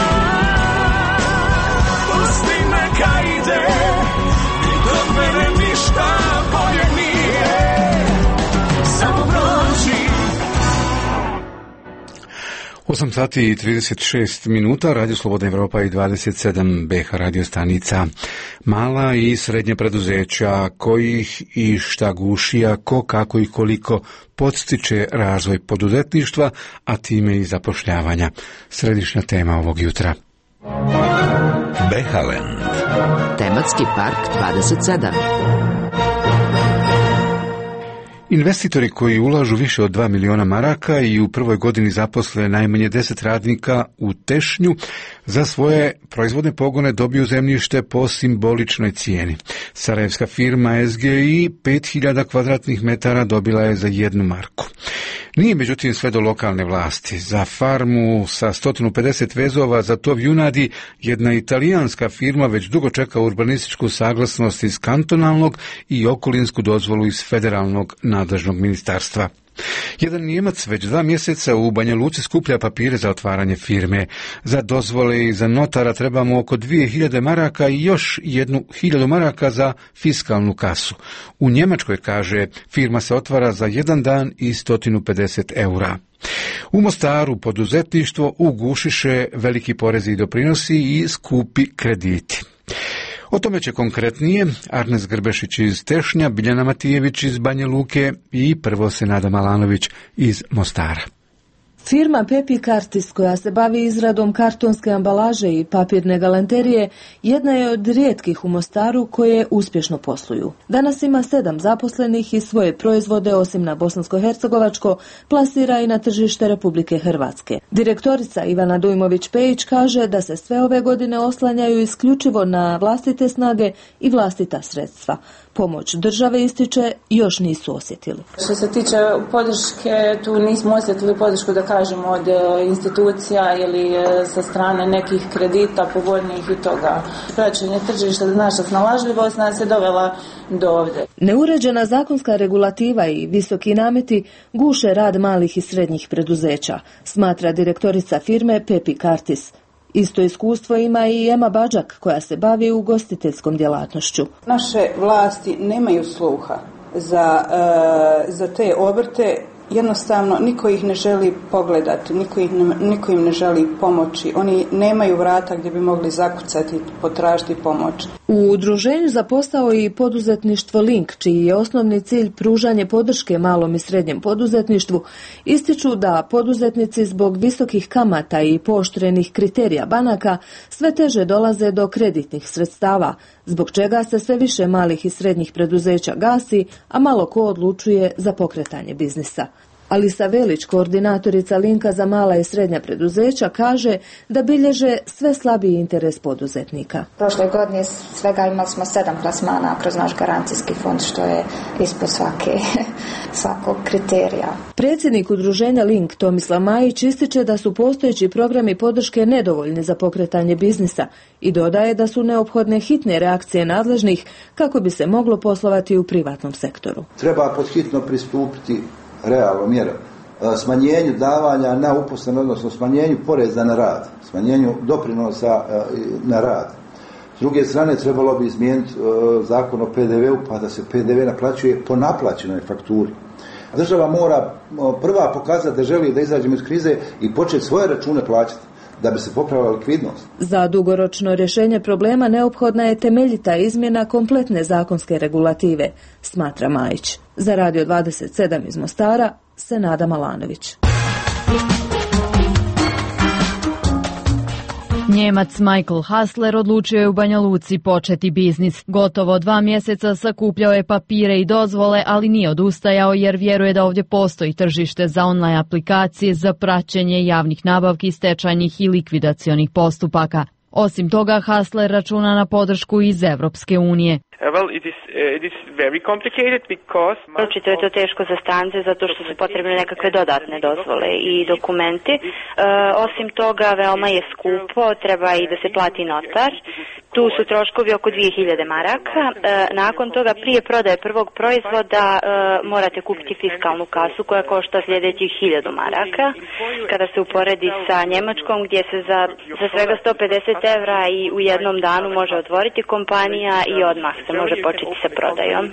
Speaker 18: Pusti neka ide, i kod mene ništa bolje nije, samo prođi.
Speaker 1: 8 sati i 36 minuta, Radio Slobodna Evropa i 27 BH radio stanica. Mala i srednje preduzeća, kojih i šta gušija, ko, kako i koliko podstiče razvoj poduzetništva, a time i zapošljavanja. Središnja tema ovog jutra.
Speaker 3: Behalen.
Speaker 2: Tematski park 27.
Speaker 1: Investitori koji ulažu više od 2 miliona maraka i u prvoj godini zaposle najmanje 10 radnika u Tešnju, za svoje proizvodne pogone dobiju zemljište po simboličnoj cijeni. Sarajevska firma SGI 5000 kvadratnih metara dobila je za 1 marku. Nije međutim sve do lokalne vlasti. Za farmu sa 150 vezova za tov junadi jedna italijanska firma već dugo čeka urbanističku saglasnost iz kantonalnog i okolinsku dozvolu iz federalnog nadležnog ministarstva. Jedan Njemac već 2 mjeseca u Banja Luci skuplja papire za otvaranje firme. Za dozvole i za notara trebamo oko 2000 maraka i još 1000 maraka za fiskalnu kasu. U Njemačkoj, kaže, firma se otvara za 1 dan i 150 eura. U Mostaru poduzetništvo ugušiše veliki porezi i doprinosi i skupi krediti. O tome će konkretnije Arnes Grbešić iz Tešnja, Biljana Matijević iz Banja Luke i prvo Senada Malanović iz Mostara.
Speaker 6: Firma Pepi Kartis, koja se bavi izradom kartonske ambalaže i papirne galanterije, jedna je od rijetkih u Mostaru koje uspješno posluju. Danas ima 7 zaposlenih i svoje proizvode, osim na bosansko-hercegovačko, plasira i na tržište Republike Hrvatske. Direktorica Ivana Dujmović-Pejić kaže da se sve ove godine oslanjaju isključivo na vlastite snage i vlastita sredstva. Pomoć države, ističe, još nisu osjetili.
Speaker 7: Što se tiče podrške, tu nismo osjetili podršku, da kažemo, od institucija ili sa strane nekih kredita povoljnijih i toga. Praćenje tržišta, naša snalažljivost nas je dovela do ovdje.
Speaker 6: Neuređena zakonska regulativa i visoki nameti guše rad malih i srednjih preduzeća, smatra direktorica firme Pepi Kartis. Isto iskustvo ima i Ema Bađak, koja se bavi ugostiteljskom djelatnošću.
Speaker 23: Naše vlasti nemaju sluha za te obrte. Jednostavno, niko ih ne želi pogledati, niko im ne želi pomoći. Oni nemaju vrata gdje bi mogli zakucati, potražiti pomoć.
Speaker 6: U udruženju za posao i poduzetništvo Link, čiji je osnovni cilj pružanje podrške malom i srednjem poduzetništvu, ističu da poduzetnici zbog visokih kamata i pooštrenih kriterija banaka sve teže dolaze do kreditnih sredstava, zbog čega se sve više malih i srednjih preduzeća gasi, a malo ko odlučuje za pokretanje biznisa. Alisa Velić, koordinatorica Linka za mala i srednja preduzeća, kaže da bilježe sve slabiji interes poduzetnika.
Speaker 24: Prošle godine svega imali smo 7 plasmana kroz naš garancijski fond, što je ispod svakog kriterija.
Speaker 6: Predsjednik udruženja Link, Tomislav Majić, ističe da su postojeći programi podrške nedovoljni za pokretanje biznisa i dodaje da su neophodne hitne reakcije nadležnih kako bi se moglo poslovati u privatnom sektoru.
Speaker 25: Treba podhitno pristupiti realno mjerom, smanjenju davanja na uposlene, odnosno smanjenju poreza na rad, smanjenju doprinosa na rad. S druge strane, trebalo bi izmijeniti zakon o PDV-u pa da se PDV naplaćuje po naplaćenoj fakturi. A država mora prva pokazati da želi da izađemo iz krize i početi svoje račune plaćati da bi se popravila likvidnost.
Speaker 6: Za dugoročno rješenje problema neophodna je temeljita izmjena kompletne zakonske regulative, smatra Majić. Za Radio 27 iz Mostara, Senada Malanović.
Speaker 26: Njemac Michael Hassler odlučio je u Banja Luci početi biznis. Gotovo 2 mjeseca sakupljao je papire i dozvole, ali nije odustajao jer vjeruje da ovdje postoji tržište za online aplikacije za praćenje javnih nabavki, stečajnih i likvidacionih postupaka. Osim toga, Hassler računa na podršku iz Evropske unije.
Speaker 8: Očito je to teško za strance zato što su potrebne nekakve dodatne dozvole i dokumenti. Osim toga, veoma je skupo, treba i da se plati notar. Tu su troškovi oko 2000 maraka. Nakon toga, prije prodaje prvog proizvoda, morate kupiti fiskalnu kasu koja košta sljedećih 1000 maraka. Kada se uporedi sa Njemačkom, gdje se za svega 150 evra i u jednom danu može otvoriti kompanija i odmah se može početi sa prodajom.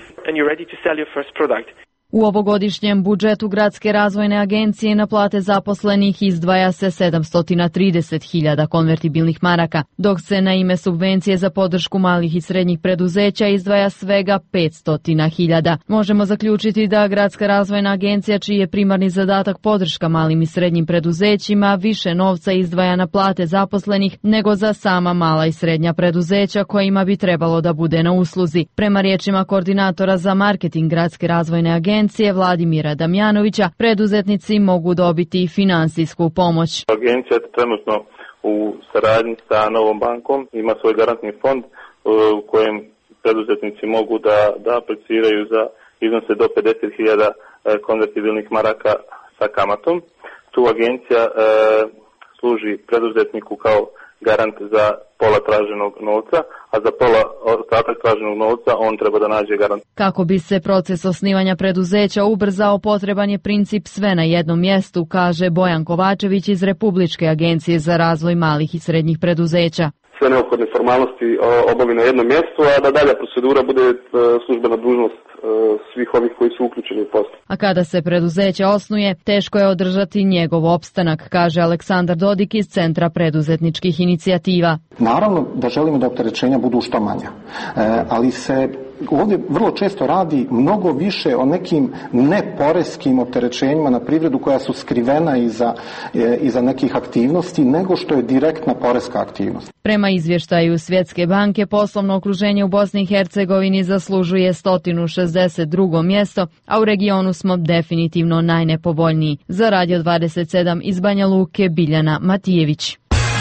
Speaker 26: U ovogodišnjem budžetu Gradske razvojne agencije na plate zaposlenih izdvaja se 730.000 konvertibilnih maraka, dok se na ime subvencije za podršku malih i srednjih preduzeća izdvaja svega 500.000. Možemo zaključiti da Gradska razvojna agencija, čiji je primarni zadatak podrška malim i srednjim preduzećima, više novca izdvaja na plate zaposlenih nego za sama mala i srednja preduzeća kojima bi trebalo da bude na usluzi. Prema riječima koordinatora za marketing Gradske razvojne agencije Vladimira Damjanovića, preduzetnici mogu dobiti finansijsku pomoć.
Speaker 9: Agencija je trenutno u saradnji sa Novom bankom, ima svoj garantni fond u kojem preduzetnici mogu da apliciraju za iznose do 50.000 konvertibilnih maraka sa kamatom. Tu agencija služi preduzetniku kao garant za pola traženog novca, a za pola ostatak traženog novca on treba da nađe garant.
Speaker 26: Kako bi se proces osnivanja preduzeća ubrzao, potreban je princip sve na jednom mjestu, kaže Bojan Kovačević iz Republičke agencije za razvoj malih i srednjih preduzeća.
Speaker 10: Sve neophodne formalnosti obavi na jednom mjestu, a da dalja procedura bude službena dužnost svih ovih koji su uključeni u posao.
Speaker 26: A kada se preduzeće osnuje, teško je održati njegov opstanak, kaže Aleksandar Dodik iz Centra preduzetničkih inicijativa.
Speaker 12: Naravno da želimo da opterećenja budu što manja, ali se ovdje vrlo često radi mnogo više o nekim neporeskim opterećenjima na privredu koja su skrivena iza nekih aktivnosti nego što je direktna poreska aktivnost.
Speaker 26: Prema izvještaju Svjetske banke, poslovno okruženje u Bosni i Hercegovini zaslužuje 162. mjesto, a u regionu smo definitivno najnepovoljniji. Za Radio 27 iz Banja Luke, Biljana Matijević.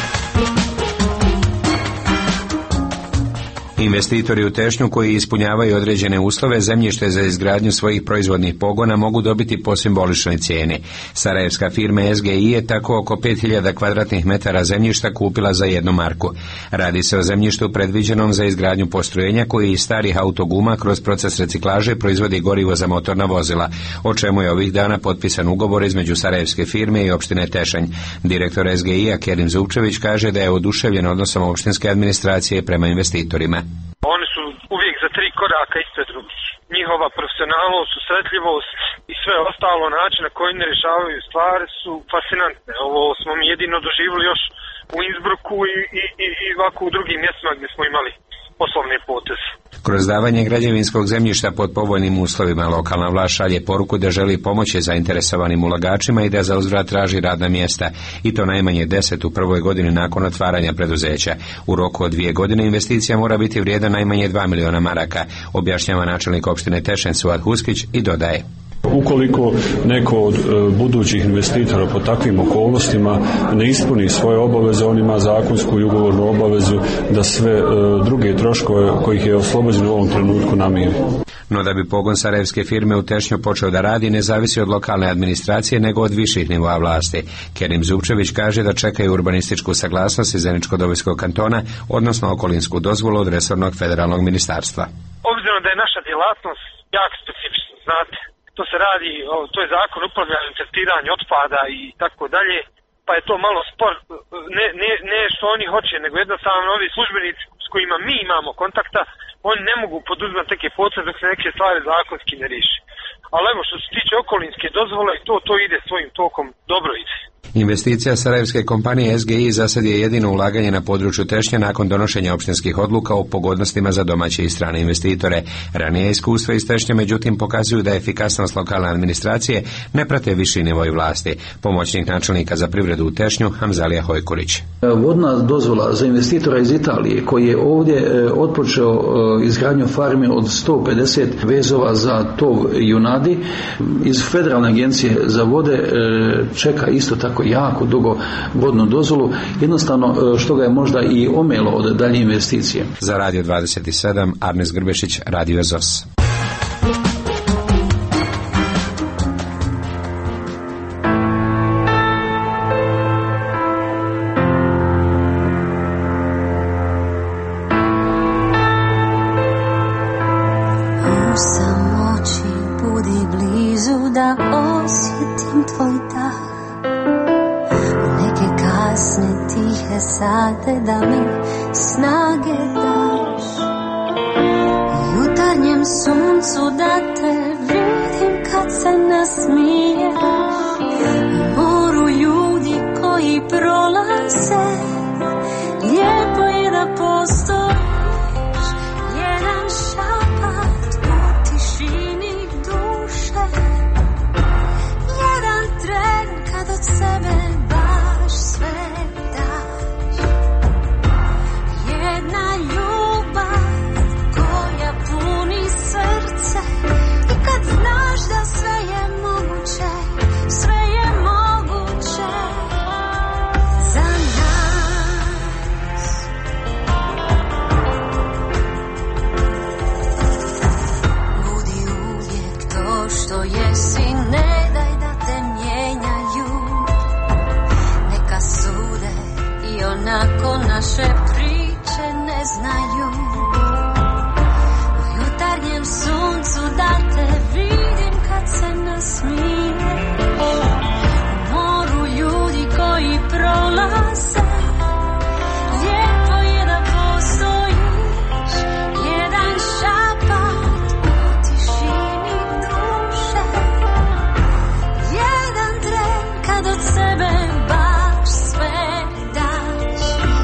Speaker 13: Investitori u Tešnju koji ispunjavaju određene uslove zemljište za izgradnju svojih proizvodnih pogona mogu dobiti po simboličnoj cijeni. Sarajevska firma SGI je tako oko 5000 kvadratnih metara zemljišta kupila za 1 marku. Radi se o zemljištu predviđenom za izgradnju postrojenja koji iz starih autoguma kroz proces reciklaže proizvodi gorivo za motorna vozila, o čemu je ovih dana potpisan ugovor između sarajevske firme i opštine Tešanj. Direktor SGI-a Kerim Zupčević kaže da je oduševljen odnosom opštinske administracije prema investitorima.
Speaker 15: Oni su uvijek za 3 koraka ispred drugih. Njihova profesionalnost, susretljivost i sve ostalo, način na koji ne rješavaju stvari su fascinantne. Ovo smo mi jedino doživjeli još u Innsbrucku i ovako u drugim mjestima gdje smo imali poslovne poteze.
Speaker 13: Kroz davanje građevinskog zemljišta pod povoljnim uslovima lokalna vlast šalje poruku da želi pomoći zainteresovanim ulagačima i da za uzvrat traži radna mjesta, i to najmanje 10 u prvoj godini nakon otvaranja preduzeća. U roku od 2 godine investicija mora biti vrijedna najmanje 2 miliona maraka, objašnjava načelnik opštine Tešen Suad Huskić i dodaje.
Speaker 27: Ukoliko neko od budućih investitora po takvim okolnostima ne ispuni svoje obaveze, on ima zakonsku i ugovornu obavezu da sve druge troškove kojih je oslobođen u ovom trenutku namiri.
Speaker 13: No da bi pogon sarajevske firme u Tešnju počeo da radi ne zavisi od lokalne administracije nego od viših nivoa vlasti. Kerim Zupčević kaže da čekaju urbanističku saglasnost iz Zeničko-Dobojskog kantona, odnosno okolinsku dozvolu od resornog federalnog ministarstva.
Speaker 15: Obzirom da je naša djelatnost jako specifična, znate, to se radi, to je zakon upravljanja, tretiranja otpada i tako dalje, pa je to malo spor, ne što oni hoće, nego jednostavno ovi službenici s kojima mi imamo kontakta, oni ne mogu poduzimati neke poteze dok se neke stvari zakonski ne riješi. Ali evo, što se tiče okolinske dozvole, to ide svojim tokom, dobro ide.
Speaker 13: Investicija sarajevske kompanije SGI za sad je jedino ulaganje na području Tešnja nakon donošenja opštinskih odluka o pogodnostima za domaće i strane investitore. Ranije iskustva iz Tešnja međutim pokazuju da efikasnost lokalne administracije ne prate viši nivoi vlasti. Pomoćnik načelnika za privredu u Tešnju Hamzalija Hojkurić.
Speaker 28: Vodna dozvola za investitora iz Italije koji je ovdje otpočeo izgradnju farme od 150 vezova za tov junadi iz Federalne agencije za vode čeka isto tako tako jako dugo vodnu dozvolu, jednostavno što ga je možda i omelo od dalje investicije.
Speaker 13: Za Radio 27, Arnes Grbešić, Radio ZOS.
Speaker 4: Da mi snage daš, jutarnjem suncu da te vidim kad se nasmiješ, moru ljudi koji prolaze, lijepo je da postojiš, jedan šapat u tišini duše, jedan tren kad od sebe baš sve jedna ljubav koja puni srce i kad znaš da sve je moguće, sve je moguće za nas. Budi uvijek to što jesi, ne daj da te mijenjaju, neka sude i onako naše ne znaju. U jutarnjem suncu da te vidim kad se nasmiješ, u moru ljudi koji prolaze, lijepo je da postojiš, jedan šapat u tišini duše, jedan tren kad od sebe baš sve daš.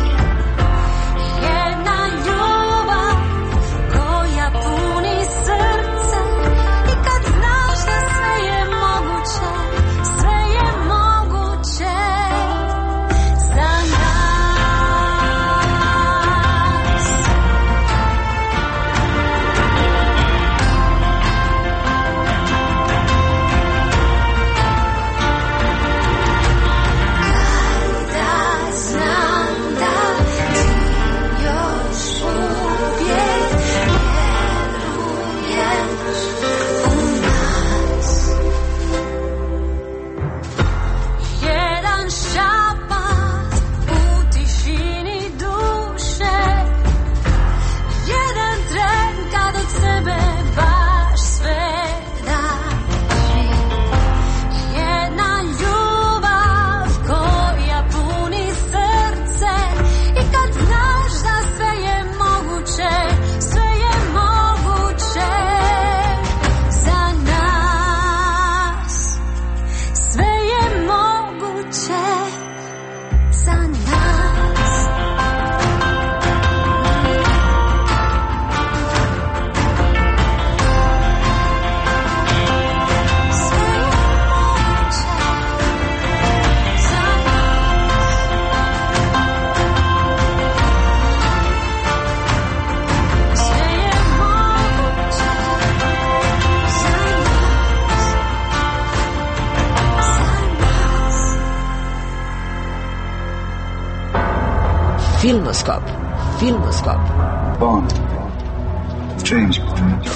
Speaker 2: Filmoskop. Filmoskop.
Speaker 14: Bond. James Bond.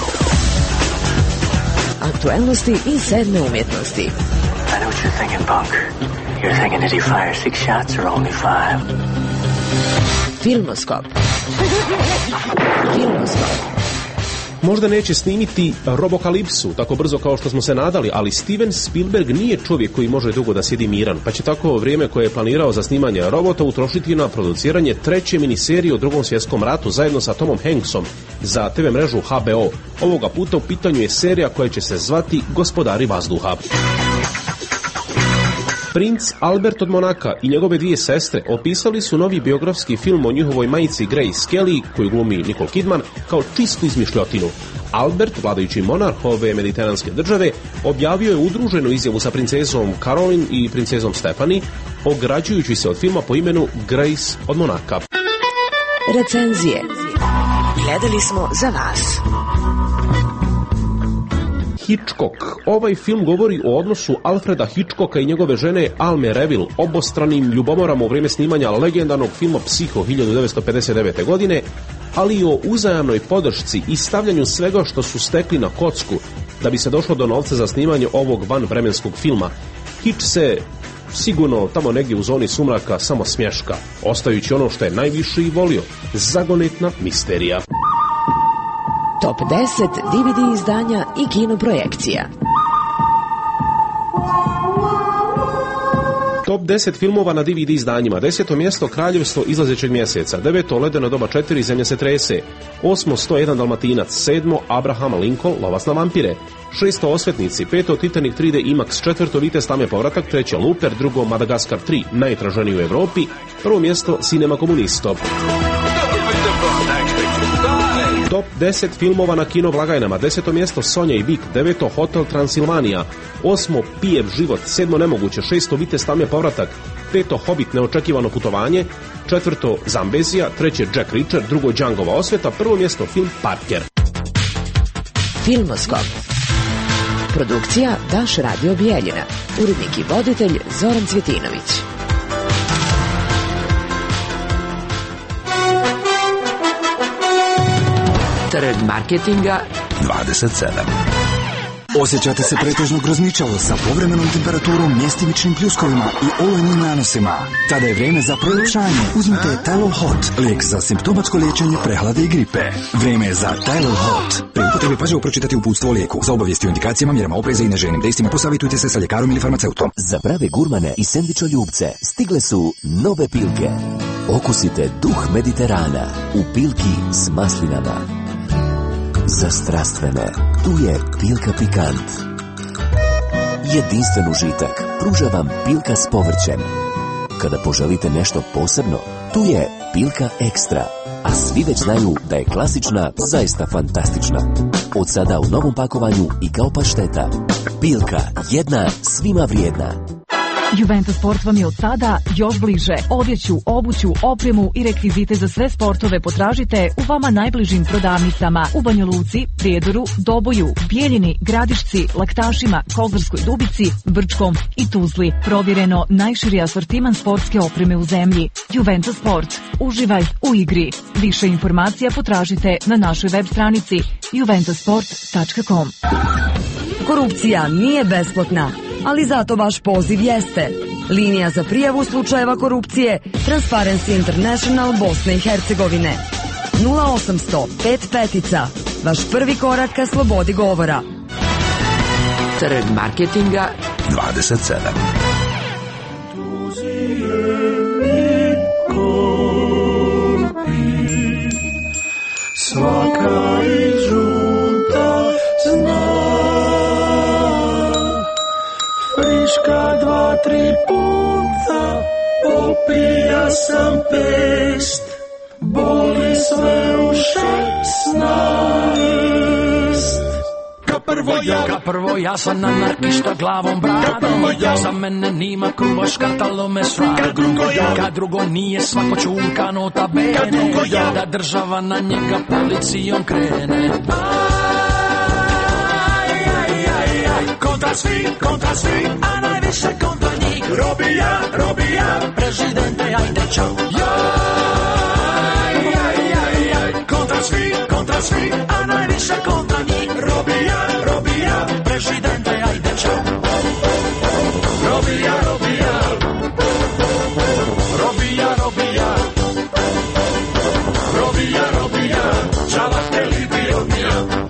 Speaker 2: Aktualnosti i sedme umjetnosti.
Speaker 16: I know what you're thinking, Bunk. You're thinking, did he fire 6 shots or only 5?
Speaker 2: Filmoskop. Filmoskop.
Speaker 17: Možda neće snimiti Robokalipsu tako brzo kao što smo se nadali, ali Steven Spielberg nije čovjek koji može dugo da sjedi miran, pa će tako vrijeme koje je planirao za snimanje Robota utrošiti na produciranje 3. miniserije o Drugom svjetskom ratu zajedno sa Tomom Hanksom za TV mrežu HBO. Ovoga puta u pitanju je serija koja će se zvati Gospodari vazduha. Princ Albert od Monaka i njegove 2 sestre opisali su novi biografski film o njihovoj majici Grace Kelly, koju glumi Nicole Kidman, kao čistu izmišljotinu. Albert, vladajući monarh ove mediteranske države, objavio je udruženu izjavu sa princezom Caroline i princezom Stephanie, ograđujući se od filma po imenu Grace od Monaka.
Speaker 2: Recenzije. Gledali smo za vas.
Speaker 17: Hitchcock. Ovaj film govori o odnosu Alfreda Hitchcocka i njegove žene Alme Reville, obostranim ljubomorama u vrijeme snimanja legendarnog filma Psiho 1959. godine, ali i o uzajamnoj podršci i stavljanju svega što su stekli na kocku da bi se došlo do novca za snimanje ovog vanvremenskog filma. Hitch se sigurno tamo negdje u zoni sumraka samo smješka, ostajući ono što je najviše i volio, zagonetna misterija.
Speaker 2: Top 10 DVD izdanja i kinoprojekcija.
Speaker 17: Top 10 filmova na DVD izdanjima. 10. mjesto Kraljevstvo izlazećeg mjeseca. 9. Ledeno doba 4, Zemlja se trese. 8. 101 Dalmatinac. 7. Abraham Lincoln, Lovac na vampire. 6. Osvetnici. 5. Titanic 3D IMAX. 4. Vitez Tame povratak. 3. Looper. 2. Madagaskar 3, najtraženiji u Evropi. 1. mjesto Cinema Komunisto. Top 10 filmova na kino blagajnama. 10. mjesto Sonja i Vik. 9. Hotel Transilvanija. 8. Pijev život. 7. Nemoguće. 6. Vitez Tame povratak. 5. Hobbit neočekivano putovanje. 4. Zambezija. 3. Jack Reacher. 2. Djangova osveta. 1. mjesto film Parker.
Speaker 2: Filmoskop. Produkcija Daš Radio Bijeljina. Urednik i voditelj Zoran Cvjetinović. Trg marketinga
Speaker 3: 27. Osjećate se pretežno grozničavo sa povremenom temperaturom, mjestimičnim pljuskovima i olujnim nanosima? Tada je vrijeme za proljepšanje. Uzmite Tylol Hot, lijek za simptomatsko liječenje prehlade i gripe. Vrijeme je za Tylol Hot. Pri upotrebi pažljivo pročitati uputstvo o lijeku. Za obavijesti o indikacijama, mjerama opreza i neželjenim dejstvima posavitujte se sa ljekarom ili farmaceutom.
Speaker 5: Za prave gurmane i sendvičoljubce stigle su nove pilke. Okusite duh Mediterana u pilki s maslinama. Za strastvene, tu je Pilka Pikant. Jedinstven užitak pruža vam Pilka s povrćem. Kada poželite nešto posebno, tu je Pilka Ekstra. A svi već znaju da je klasična zaista fantastična. Od sada u novom pakovanju i kao pašteta. Pilka, jedna svima vrijedna.
Speaker 11: Juventus Sport vam je od sada još bliže. Odjeću, obuću, opremu i rekvizite za sve sportove potražite u vama najbližim prodavnicama u Banja Luci, Prijedoru, Doboju, Bijeljini, Gradišci, Laktašima, Kozarskoj Dubici, Brčkom i Tuzli. Provjereno najširi asortiman sportske opreme u zemlji. Juventus Sport. Uživaj u igri. Više informacija potražite na našoj web stranici juventusport.com.
Speaker 18: Korupcija nije besplatna, ali zato vaš poziv jeste. Linija za prijavu slučajeva korupcije Transparency International Bosne i Hercegovine. 0800 55. Vaš prvi korak ka slobodi govora.
Speaker 2: Trg marketinga
Speaker 3: 27.
Speaker 19: Svaka izžuta zna, friška 2-3 puta, popija sam pest, boli sve u 16.
Speaker 20: Ka prvo ja sam anarkista glavom bradom, za mene nima kruva, škatalo me svradom. Ka drugo nije svako čunka nota bene, da država na njega policijom krene. Kontra svi, a najviše kontra njih. Robija, prezidente, ajde čao. Kontra svi, a najviše kontra njih. Robija, prezidente, ajde čao. Robija, čava te li bio mija.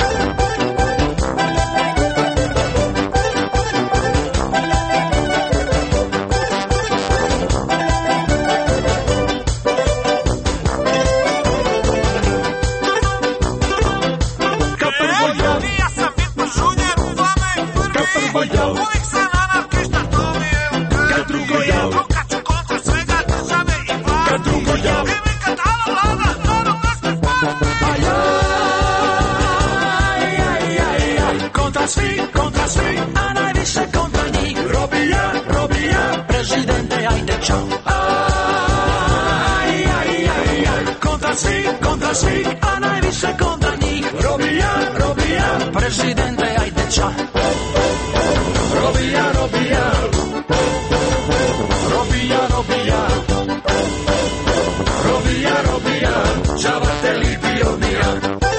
Speaker 20: Kontra svi, a najviše kontra njih. Robija, prezidente, ajde čao. Kontra svi, a najviše kontra njih. Robija, prezidente, ajde ća. Robija, robija, robija, robija, robija, robija, čava te lipi odnija.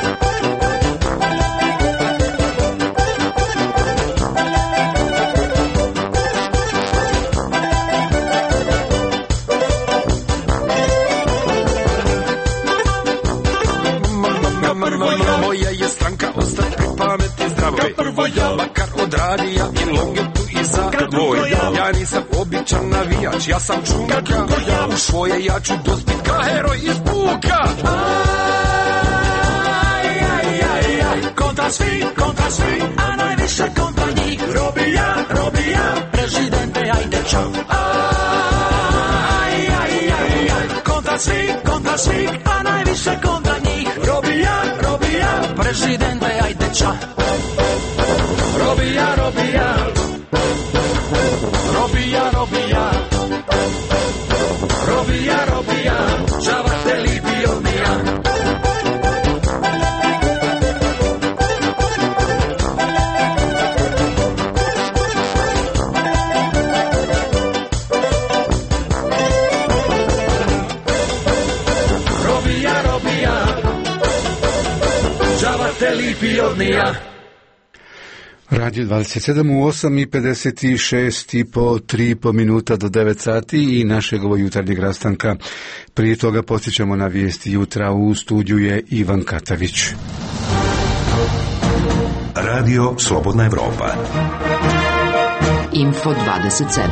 Speaker 20: Moja je stranka ostat pri pameti zdravoj, makar od radija i longetu i za tvoj. Ja nisam običan navijač, ja sam čunka, u svoje ja ću dospit ka heroj iz puka. Kontra svi, a najviše kontra njih. Robija, robija, prezidente, ajde čao. Kontra svi, a najviše kontra njih. Robija, robija, prezidente, ajde ča. Robija, robija, robija, robija, robija, robija, čava te lipi odnija.
Speaker 1: Radio 27 u 8:56 i po 3,5 minuta do 9 sati i našeg ovo jutarnjeg rastanka. Prije toga podsjećamo na vijesti jutra. U studiju je Ivan Katavić.
Speaker 6: Radio Slobodna Evropa.
Speaker 2: Info 27.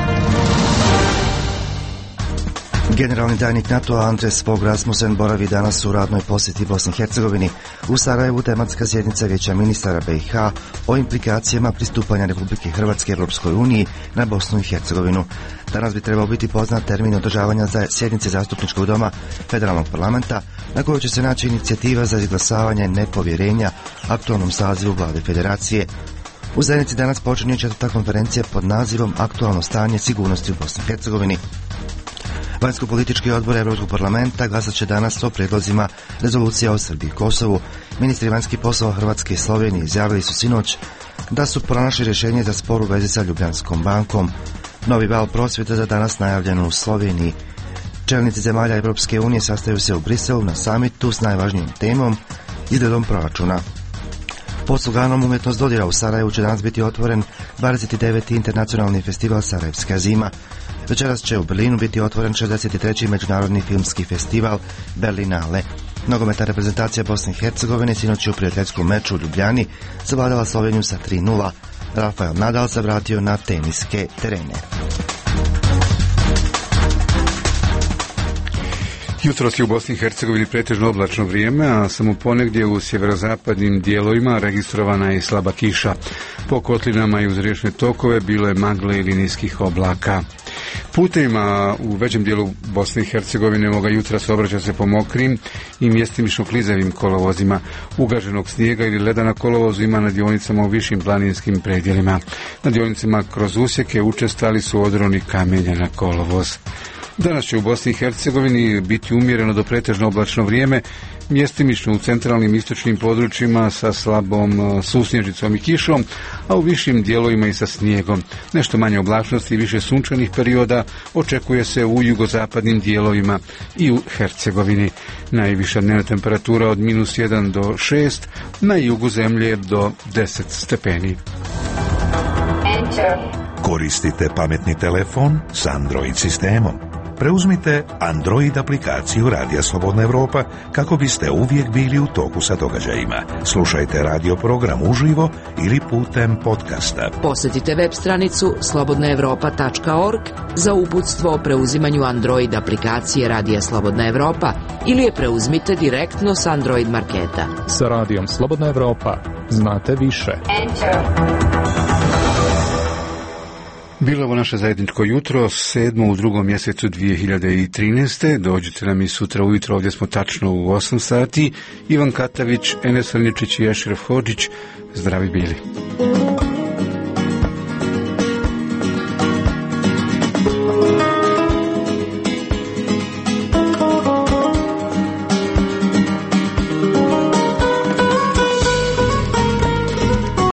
Speaker 7: Generalni tajnik NATO-a Andres Fogh Rasmussen boravi danas u radnoj posjeti Bosni i Hercegovini. U Sarajevu tematska sjednica Vijeća ministara BiH o implikacijama pristupanja Republike Hrvatske Europskoj uniji na Bosnu i Hercegovinu. Danas bi trebao biti poznat termin održavanja za sjednice zastupničkog doma federalnog parlamenta na kojoj će se naći inicijativa za izglasavanje nepovjerenja aktualnom sazivu vlade federacije. U zajednici danas počinje 4. konferencija pod nazivom Aktualno stanje sigurnosti u Bosni i Hercegovini. Vanjsko-politički odbor Europskog parlamenta glasat će danas o prijedlozima rezolucija o Srbiji i Kosovu. Ministri vanjskih poslova Hrvatske i Slovenije izjavili su sinoć da su pronašli rješenje za spor u vezi sa Ljubljanskom bankom. Novi val prosvjeta za danas najavljen u Sloveniji. Čelnici zemalja Europske unije sastaju se u Briselu na samitu s najvažnijom temom izgledom proračuna. Pod sloganom Umjetnost dodira u Sarajevu će danas biti otvoren 29. internacionalni festival Sarajevska zima. Večeras će u Berlinu biti otvoren 63. međunarodni filmski festival Berlinale. Nogometna reprezentacija Bosne i Hercegovine sinoć je u prijateljskom meču u Ljubljani zavladala Sloveniju sa 3:0. Rafael Nadal se vratio na teniske terene.
Speaker 1: Jutros je u Bosni i Hercegovini pretežno oblačno vrijeme, a samo ponegdje u sjeverozapadnim dijelovima registrovana je slaba kiša. Po kotlinama i uz riječne tokove bilo je magle ili niskih oblaka. Putevima u većem dijelu Bosne i Hercegovine ovoga jutra saobraća se po mokrim i mjestimično klizavim kolovozima. Ugaženog snijega ili leda na kolovozu ima na dionicama u višim planinskim predjelima. Na dionicama kroz usjeke učestali su odroni kamenja na kolovoz. Danas će u Bosni i Hercegovini biti umjereno do pretežno oblačno vrijeme, mjestimično u centralnim istočnim područjima sa slabom susnježicom i kišom, a u višim dijelovima i sa snijegom. Nešto manje oblačnosti i više sunčanih perioda očekuje se u jugozapadnim dijelovima i u Hercegovini. Najviša dnevna temperatura od -1 do 6, na jugu zemlje do 10 stepeni.
Speaker 6: Koristite pametni telefon s Android sistemom. Preuzmite Android aplikaciju Radija Slobodna Evropa kako biste uvijek bili u toku sa događajima. Slušajte radio program uživo ili putem podcasta.
Speaker 2: Posjetite web stranicu slobodnaevropa.org za uputstvo o preuzimanju Android aplikacije Radija Slobodna Evropa ili je preuzmite direktno s Android marketa.
Speaker 21: Sa Radijom Slobodna Evropa znate više.
Speaker 1: Bilo je ovo naše zajedničko jutro, 7. u 2. mjesecu 2013. Dođite nam i sutra ujutro, ovdje smo tačno u 8 sati. Ivan Katavić, Enes Vrničić i Ešref Hodžić, zdravi bili.